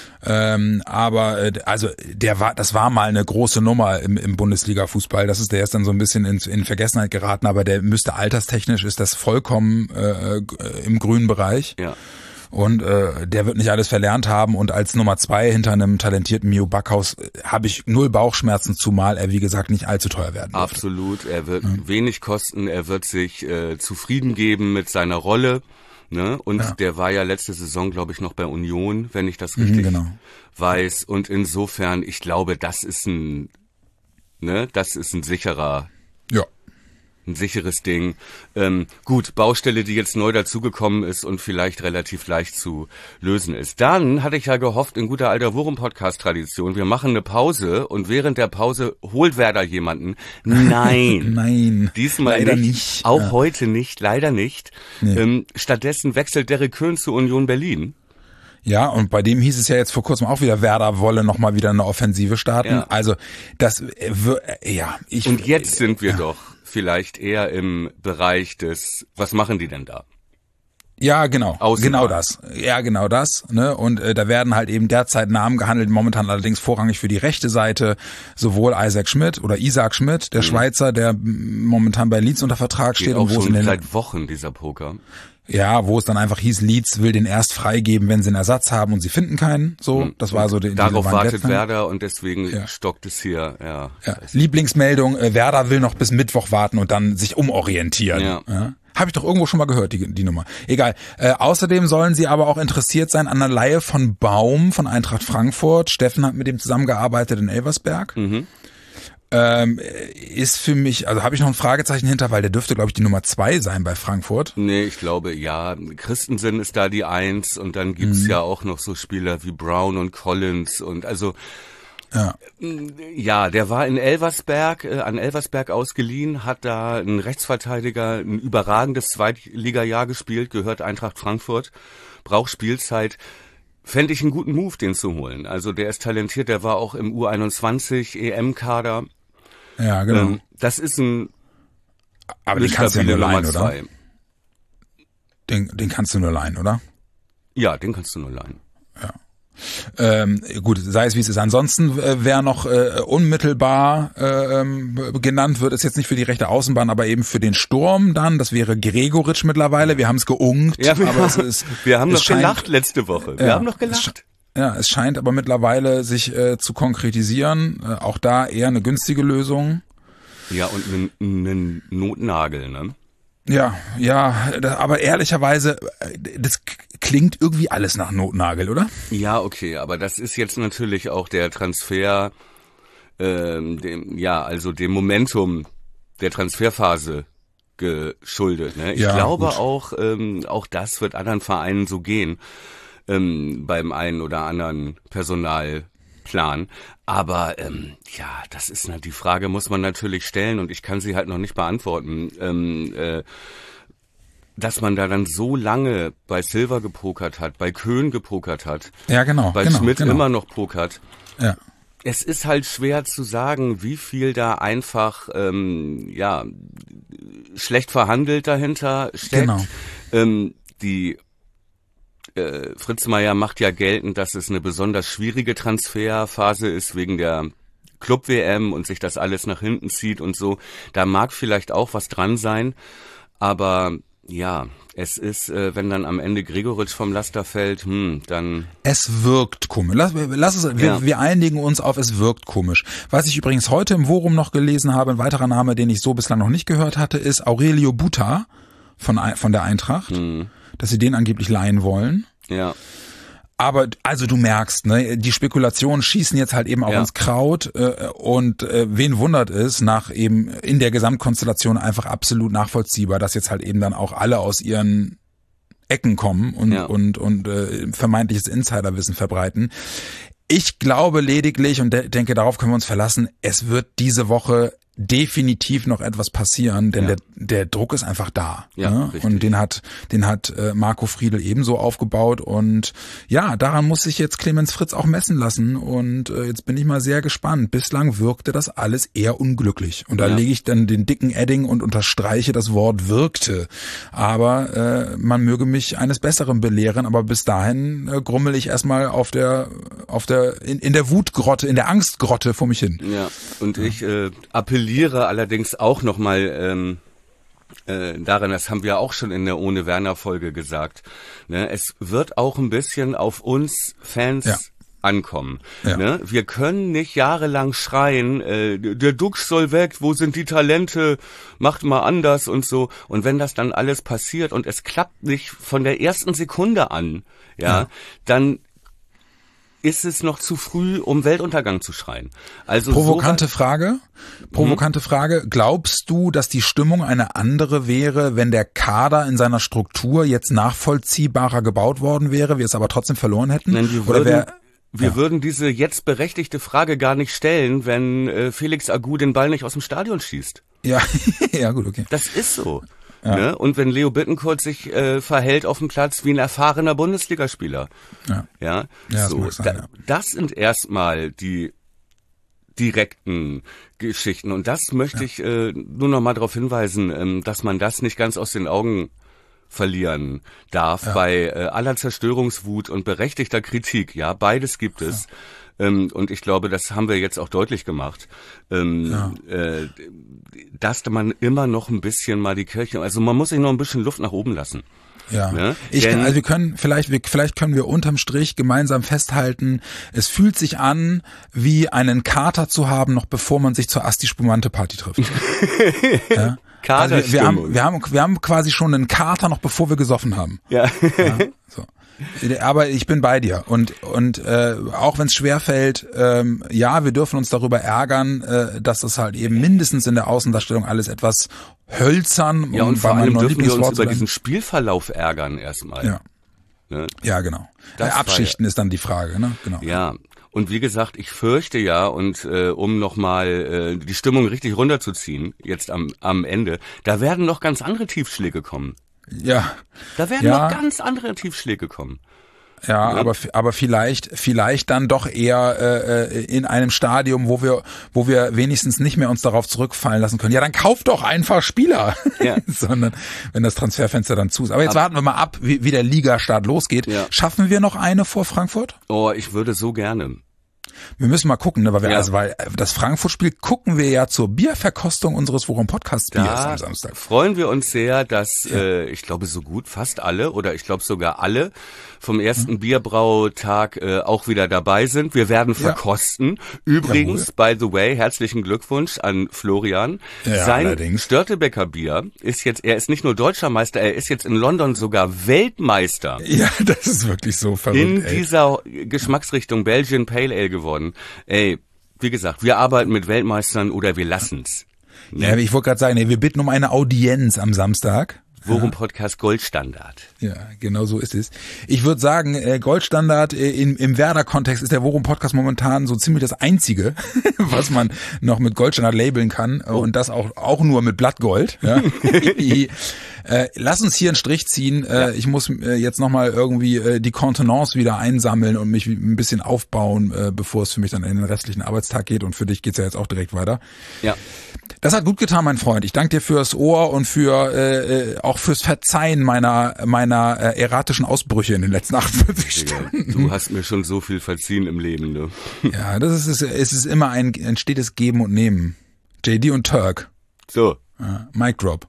Speaker 2: Ähm, aber also der war, das war mal eine große Nummer im, im Bundesliga-Fußball. Das ist der ist dann so ein bisschen in, in Vergessenheit geraten. Aber der müsste alterstechnisch ist das vollkommen äh, im grünen Bereich.
Speaker 3: Ja.
Speaker 2: Und äh, der wird nicht alles verlernt haben und als Nummer zwei hinter einem talentierten Mio Backhaus äh, habe ich null Bauchschmerzen, zumal er wie gesagt nicht allzu teuer werden wird.
Speaker 3: Absolut, er wird ja. wenig kosten, er wird sich äh, zufrieden geben mit seiner Rolle, ne? Und ja. der war ja letzte Saison, glaube ich, noch bei Union, wenn ich das richtig mhm, genau. weiß. Und insofern, ich glaube, das ist ein, ne, das ist ein sicherer.
Speaker 2: Ja.
Speaker 3: Ein sicheres Ding. Ähm, gut, Baustelle, die jetzt neu dazugekommen ist und vielleicht relativ leicht zu lösen ist. Dann hatte ich ja gehofft, in guter alter Wurm-Podcast-Tradition, wir machen eine Pause und während der Pause holt Werder jemanden. Nein.
Speaker 2: Nein.
Speaker 3: Diesmal
Speaker 2: leider
Speaker 3: nicht.
Speaker 2: nicht.
Speaker 3: Auch
Speaker 2: ja.
Speaker 3: heute nicht, leider nicht. Nee. Ähm, stattdessen wechselt Derek Köhn zu Union Berlin.
Speaker 2: Ja, und bei dem hieß es ja jetzt vor kurzem auch wieder, Werder wolle nochmal wieder eine Offensive starten. Ja. Also, das, äh, ja, ich.
Speaker 3: Und jetzt sind wir ja. doch vielleicht eher im Bereich des, was machen die denn da?
Speaker 2: Ja, genau,
Speaker 3: Außenbahn.
Speaker 2: genau das. Ja, genau das. Ne? Und äh, da werden halt eben derzeit Namen gehandelt, momentan allerdings vorrangig für die rechte Seite, sowohl Isaac Schmidt oder Isaac Schmidt, der mhm. Schweizer, der momentan bei Leeds unter Vertrag steht.
Speaker 3: Geht auch
Speaker 2: und wo
Speaker 3: schon
Speaker 2: es in den,
Speaker 3: seit Wochen dieser Poker.
Speaker 2: Ja, wo es dann einfach hieß, Leeds will den erst freigeben, wenn sie einen Ersatz haben und sie finden keinen. So, mhm. das war so die,
Speaker 3: Darauf
Speaker 2: die
Speaker 3: wartet Werder und deswegen ja. stockt es hier. Ja.
Speaker 2: ja. Lieblingsmeldung, äh, Werder will noch bis Mittwoch warten und dann sich umorientieren. Ja. Ja. Habe ich doch irgendwo schon mal gehört, die, die Nummer. Egal. Äh, außerdem sollen sie aber auch interessiert sein an einer Leihe von Baum von Eintracht Frankfurt. Steffen hat mit dem zusammengearbeitet in Elversberg.
Speaker 3: Mhm.
Speaker 2: Ähm, ist für mich, also habe ich noch ein Fragezeichen hinter, weil der dürfte, glaube ich, die Nummer zwei sein bei Frankfurt.
Speaker 3: Nee, ich glaube, ja. Christensen ist da die Eins und dann gibt's mhm. ja auch noch so Spieler wie Brown und Collins und also
Speaker 2: ja,
Speaker 3: ja der war in Elversberg, äh, an Elversberg ausgeliehen, hat da einen Rechtsverteidiger, ein überragendes Zweitliga-Jahr gespielt, gehört Eintracht Frankfurt, braucht Spielzeit. Fände ich einen guten Move, den zu holen. Also der ist talentiert, der war auch im U einundzwanzig E M-Kader.
Speaker 2: Ja, genau. Ähm,
Speaker 3: das ist ein
Speaker 2: Aber den kannst du nur leihen, oder? Den, den kannst du nur leihen, oder?
Speaker 3: Ja, den kannst du nur leihen.
Speaker 2: Ja. Ähm, gut, sei es wie es ist. Ansonsten äh, wer noch äh, unmittelbar äh, genannt wird, ist jetzt nicht für die rechte Außenbahn, aber eben für den Sturm dann. Das wäre Gregoritsch mittlerweile. Wir haben es geungt.
Speaker 3: Ja, wir,
Speaker 2: aber es ist,
Speaker 3: wir haben
Speaker 2: es
Speaker 3: noch
Speaker 2: scheint,
Speaker 3: gelacht letzte Woche. Wir
Speaker 2: ja,
Speaker 3: haben noch gelacht.
Speaker 2: Ja, es scheint aber mittlerweile sich äh, zu konkretisieren. Äh, auch da eher eine günstige Lösung.
Speaker 3: Ja, und einen einen Notnagel, ne?
Speaker 2: Ja, ja, das, aber ehrlicherweise, das klingt irgendwie alles nach Notnagel, oder?
Speaker 3: Ja, okay, aber das ist jetzt natürlich auch der Transfer, ähm, dem, ja, also dem Momentum der Transferphase geschuldet. Ne? Ich
Speaker 2: ja,
Speaker 3: glaube
Speaker 2: gut.
Speaker 3: auch, ähm, auch das wird anderen Vereinen so gehen, ähm, beim einen oder anderen Personalplan. Aber ähm, ja, das ist na, die Frage muss man natürlich stellen und ich kann sie halt noch nicht beantworten. Ähm, äh, dass man da dann so lange bei Silva gepokert hat, bei Köhn gepokert hat,
Speaker 2: ja, genau,
Speaker 3: bei
Speaker 2: genau,
Speaker 3: Schmidt
Speaker 2: genau.
Speaker 3: immer noch pokert.
Speaker 2: Ja.
Speaker 3: Es ist halt schwer zu sagen, wie viel da einfach ähm, ja schlecht verhandelt dahinter steckt.
Speaker 2: Genau.
Speaker 3: Ähm, die äh, Fritz Meier macht ja geltend, dass es eine besonders schwierige Transferphase ist wegen der Club-W M und sich das alles nach hinten zieht und so. Da mag vielleicht auch was dran sein, aber ja, es ist, äh, wenn dann am Ende Gregoritsch vom Laster fällt, hm, dann...
Speaker 2: Es wirkt komisch. Lass, lass es, wir,
Speaker 3: Ja.
Speaker 2: wir einigen uns auf, es wirkt komisch. Was ich übrigens heute im Forum noch gelesen habe, ein weiterer Name, den ich so bislang noch nicht gehört hatte, ist Aurelio Buta von, von der Eintracht,
Speaker 3: Hm.
Speaker 2: dass sie den angeblich leihen wollen.
Speaker 3: Ja,
Speaker 2: Aber also du merkst, ne, die Spekulationen schießen jetzt halt eben auch
Speaker 3: Ja.
Speaker 2: ins Kraut äh, und äh, wen wundert es, nach eben in der Gesamtkonstellation einfach absolut nachvollziehbar, dass jetzt halt eben dann auch alle aus ihren Ecken kommen und
Speaker 3: Ja.
Speaker 2: und und äh, vermeintliches Insiderwissen verbreiten. Ich glaube lediglich und de- denke, darauf können wir uns verlassen, es wird diese Woche definitiv noch etwas passieren, denn
Speaker 3: Ja.
Speaker 2: der der Druck ist einfach da.
Speaker 3: Ja,
Speaker 2: ne?
Speaker 3: richtig.
Speaker 2: Und den hat den hat äh, Marco Friedl ebenso aufgebaut und ja, daran muss sich jetzt Clemens Fritz auch messen lassen und äh, jetzt bin ich mal sehr gespannt. Bislang wirkte das alles eher unglücklich und da
Speaker 3: Ja.
Speaker 2: lege ich dann den dicken Edding und unterstreiche das Wort wirkte. Aber äh, man möge mich eines Besseren belehren, aber bis dahin äh, grummel ich erstmal auf der auf der in, in der Wutgrotte, in der Angstgrotte vor mich hin.
Speaker 3: ja. Und ich äh, appelliere allerdings auch nochmal ähm, äh, daran, das haben wir auch schon in der Ohne Werner Folge gesagt, ne? Es wird auch ein bisschen auf uns Fans
Speaker 2: Ja.
Speaker 3: ankommen.
Speaker 2: Ja.
Speaker 3: Ne? Wir können nicht jahrelang schreien, äh, der Dux soll weg, wo sind die Talente, macht mal anders und so. Und wenn das dann alles passiert und es klappt nicht von der ersten Sekunde an, ja,
Speaker 2: Ja.
Speaker 3: dann ist es noch zu früh, um Weltuntergang zu schreien. Also
Speaker 2: Provokante
Speaker 3: so
Speaker 2: Frage. Provokante Frage. Glaubst du, dass die Stimmung eine andere wäre, wenn der Kader in seiner Struktur jetzt nachvollziehbarer gebaut worden wäre, wir es aber trotzdem verloren hätten?
Speaker 3: Nein, wir
Speaker 2: Oder
Speaker 3: würden,
Speaker 2: wär,
Speaker 3: wir
Speaker 2: ja.
Speaker 3: würden diese jetzt berechtigte Frage gar nicht stellen, wenn äh, Felix Agu den Ball nicht aus dem Stadion schießt.
Speaker 2: ja, ja, gut, okay.
Speaker 3: Das ist so.
Speaker 2: Ja.
Speaker 3: Ne? Und wenn Leo Bittencourt sich äh, verhält auf dem Platz wie ein erfahrener Bundesligaspieler.
Speaker 2: Ja.
Speaker 3: Ja,
Speaker 2: Ja, das
Speaker 3: so.
Speaker 2: mag sein,
Speaker 3: da,
Speaker 2: ja.
Speaker 3: Das sind erstmal die direkten Geschichten. Und das möchte ich äh, nur noch mal darauf hinweisen, ähm, dass man das nicht ganz aus den Augen verlieren darf
Speaker 2: Ja.
Speaker 3: bei äh, aller Zerstörungswut und berechtigter Kritik. Ja, beides gibt es. Ähm, und ich glaube, das haben wir jetzt auch deutlich gemacht, ähm,
Speaker 2: Ja.
Speaker 3: äh, dass man immer noch ein bisschen mal die Kirche, also man muss sich noch ein bisschen Luft nach oben lassen.
Speaker 2: Ja,
Speaker 3: Ne?
Speaker 2: ich,
Speaker 3: Denn-
Speaker 2: also wir können vielleicht, wir, vielleicht können wir unterm Strich gemeinsam festhalten, es fühlt sich an, wie einen Kater zu haben, noch bevor man sich zur Asti-Spumante-Party trifft. ja? Also wir, wir, haben, wir, haben, wir haben quasi schon einen Kater, noch bevor wir gesoffen haben.
Speaker 3: Ja.
Speaker 2: Ja, so. Aber ich bin bei dir und und äh, auch wenn es schwerfällt, ähm, ja, wir dürfen uns darüber ärgern, äh, dass das halt eben mindestens in der Außendarstellung alles etwas hölzern,
Speaker 3: Ja,
Speaker 2: um
Speaker 3: und vor
Speaker 2: bei meinem
Speaker 3: allem
Speaker 2: neuen
Speaker 3: dürfen wir uns
Speaker 2: Lieblingswort zu
Speaker 3: über
Speaker 2: bleiben.
Speaker 3: diesen Spielverlauf ärgern erstmal.
Speaker 2: Ja,
Speaker 3: Ne?
Speaker 2: ja, genau.
Speaker 3: Das
Speaker 2: Äh,
Speaker 3: war
Speaker 2: Abschichten ist dann die Frage, ne? Genau.
Speaker 3: Ja, und wie gesagt, ich fürchte ja, und äh, um nochmal äh, die Stimmung richtig runterzuziehen, jetzt am, am Ende, da werden noch ganz andere Tiefschläge kommen.
Speaker 2: Ja,
Speaker 3: Da werden
Speaker 2: Ja.
Speaker 3: noch ganz andere Tiefschläge kommen.
Speaker 2: Ja,
Speaker 3: ja.
Speaker 2: aber aber vielleicht vielleicht dann doch eher äh, in einem Stadium, wo wir wo wir wenigstens nicht mehr uns darauf zurückfallen lassen können. Ja, dann kauft doch einfach Spieler,
Speaker 3: ja.
Speaker 2: sondern wenn das Transferfenster dann zu ist. Aber jetzt ab. warten wir mal ab, wie, wie der Ligastart losgeht.
Speaker 3: Ja.
Speaker 2: Schaffen wir noch eine vor Frankfurt?
Speaker 3: Oh, ich würde so gerne.
Speaker 2: Wir müssen mal gucken, ne, weil wir
Speaker 3: ja.
Speaker 2: also weil das Frankfurt-Spiel gucken wir ja zur Bierverkostung unseres Worum Podcast Biers
Speaker 3: da
Speaker 2: am Samstag.
Speaker 3: Freuen wir uns sehr, dass
Speaker 2: ja.
Speaker 3: äh, ich glaube so gut fast alle oder ich glaube sogar alle vom ersten mhm. Bierbrautag äh, auch wieder dabei sind. Wir werden verkosten. Ja. Übrigens, Jawohl. by the way, herzlichen Glückwunsch an Florian.
Speaker 2: Ja,
Speaker 3: Sein
Speaker 2: allerdings.
Speaker 3: Störtebeker Bier ist jetzt, er ist nicht nur Deutscher Meister, er ist jetzt in London sogar Weltmeister.
Speaker 2: Ja, das ist wirklich so verrückt.
Speaker 3: In
Speaker 2: ey.
Speaker 3: dieser Geschmacksrichtung Belgian Pale Ale geworden. Ey, wie gesagt, wir arbeiten mit Weltmeistern oder wir lassen's.
Speaker 2: Ne? Ja, ich wollte gerade sagen, nee, wir bitten um eine Audienz am Samstag.
Speaker 3: Worum Podcast Goldstandard.
Speaker 2: Ja, genau so ist es. Ich würde sagen, äh, Goldstandard äh, in, im Werder-Kontext ist der Worum Podcast momentan so ziemlich das Einzige, was man noch mit Goldstandard labeln kann. Oh. Und das auch auch nur mit Blattgold. Ja. äh, lass uns hier einen Strich ziehen. Äh, ja. Ich muss äh, jetzt nochmal irgendwie äh, die Kontenance wieder einsammeln und mich ein bisschen aufbauen, äh, bevor es für mich dann in den restlichen Arbeitstag geht. Und für dich geht's ja jetzt auch direkt weiter.
Speaker 3: Ja.
Speaker 2: Das hat gut getan, mein Freund. Ich danke dir fürs Ohr und für äh, auch fürs Verzeihen meiner meiner äh, erratischen Ausbrüche in den letzten achtundvierzig Stunden.
Speaker 3: Du hast mir schon so viel verziehen im Leben, ne?
Speaker 2: Ja, das ist es ist immer ein, ein stetes Geben und Nehmen. J D und Turk.
Speaker 3: So.
Speaker 2: Ja, Mic Drop.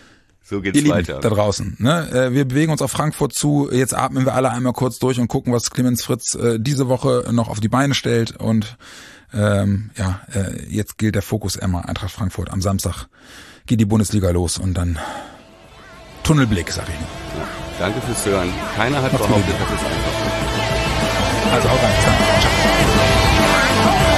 Speaker 3: So geht's
Speaker 2: Ihr
Speaker 3: weiter.
Speaker 2: Lieben da draußen. Ne? Wir bewegen uns auf Frankfurt zu. Jetzt atmen wir alle einmal kurz durch und gucken, was Clemens Fritz äh, diese Woche noch auf die Beine stellt. Und ähm, ja, äh, jetzt gilt der Fokus immer Eintracht Frankfurt. Am Samstag geht die Bundesliga los und dann Tunnelblick, sag ich nur.
Speaker 3: Ja, danke fürs Hören. Keiner hat
Speaker 2: Macht's
Speaker 3: behauptet,
Speaker 2: gut.
Speaker 3: dass es einfach ist.
Speaker 2: Also auch rein. Ciao.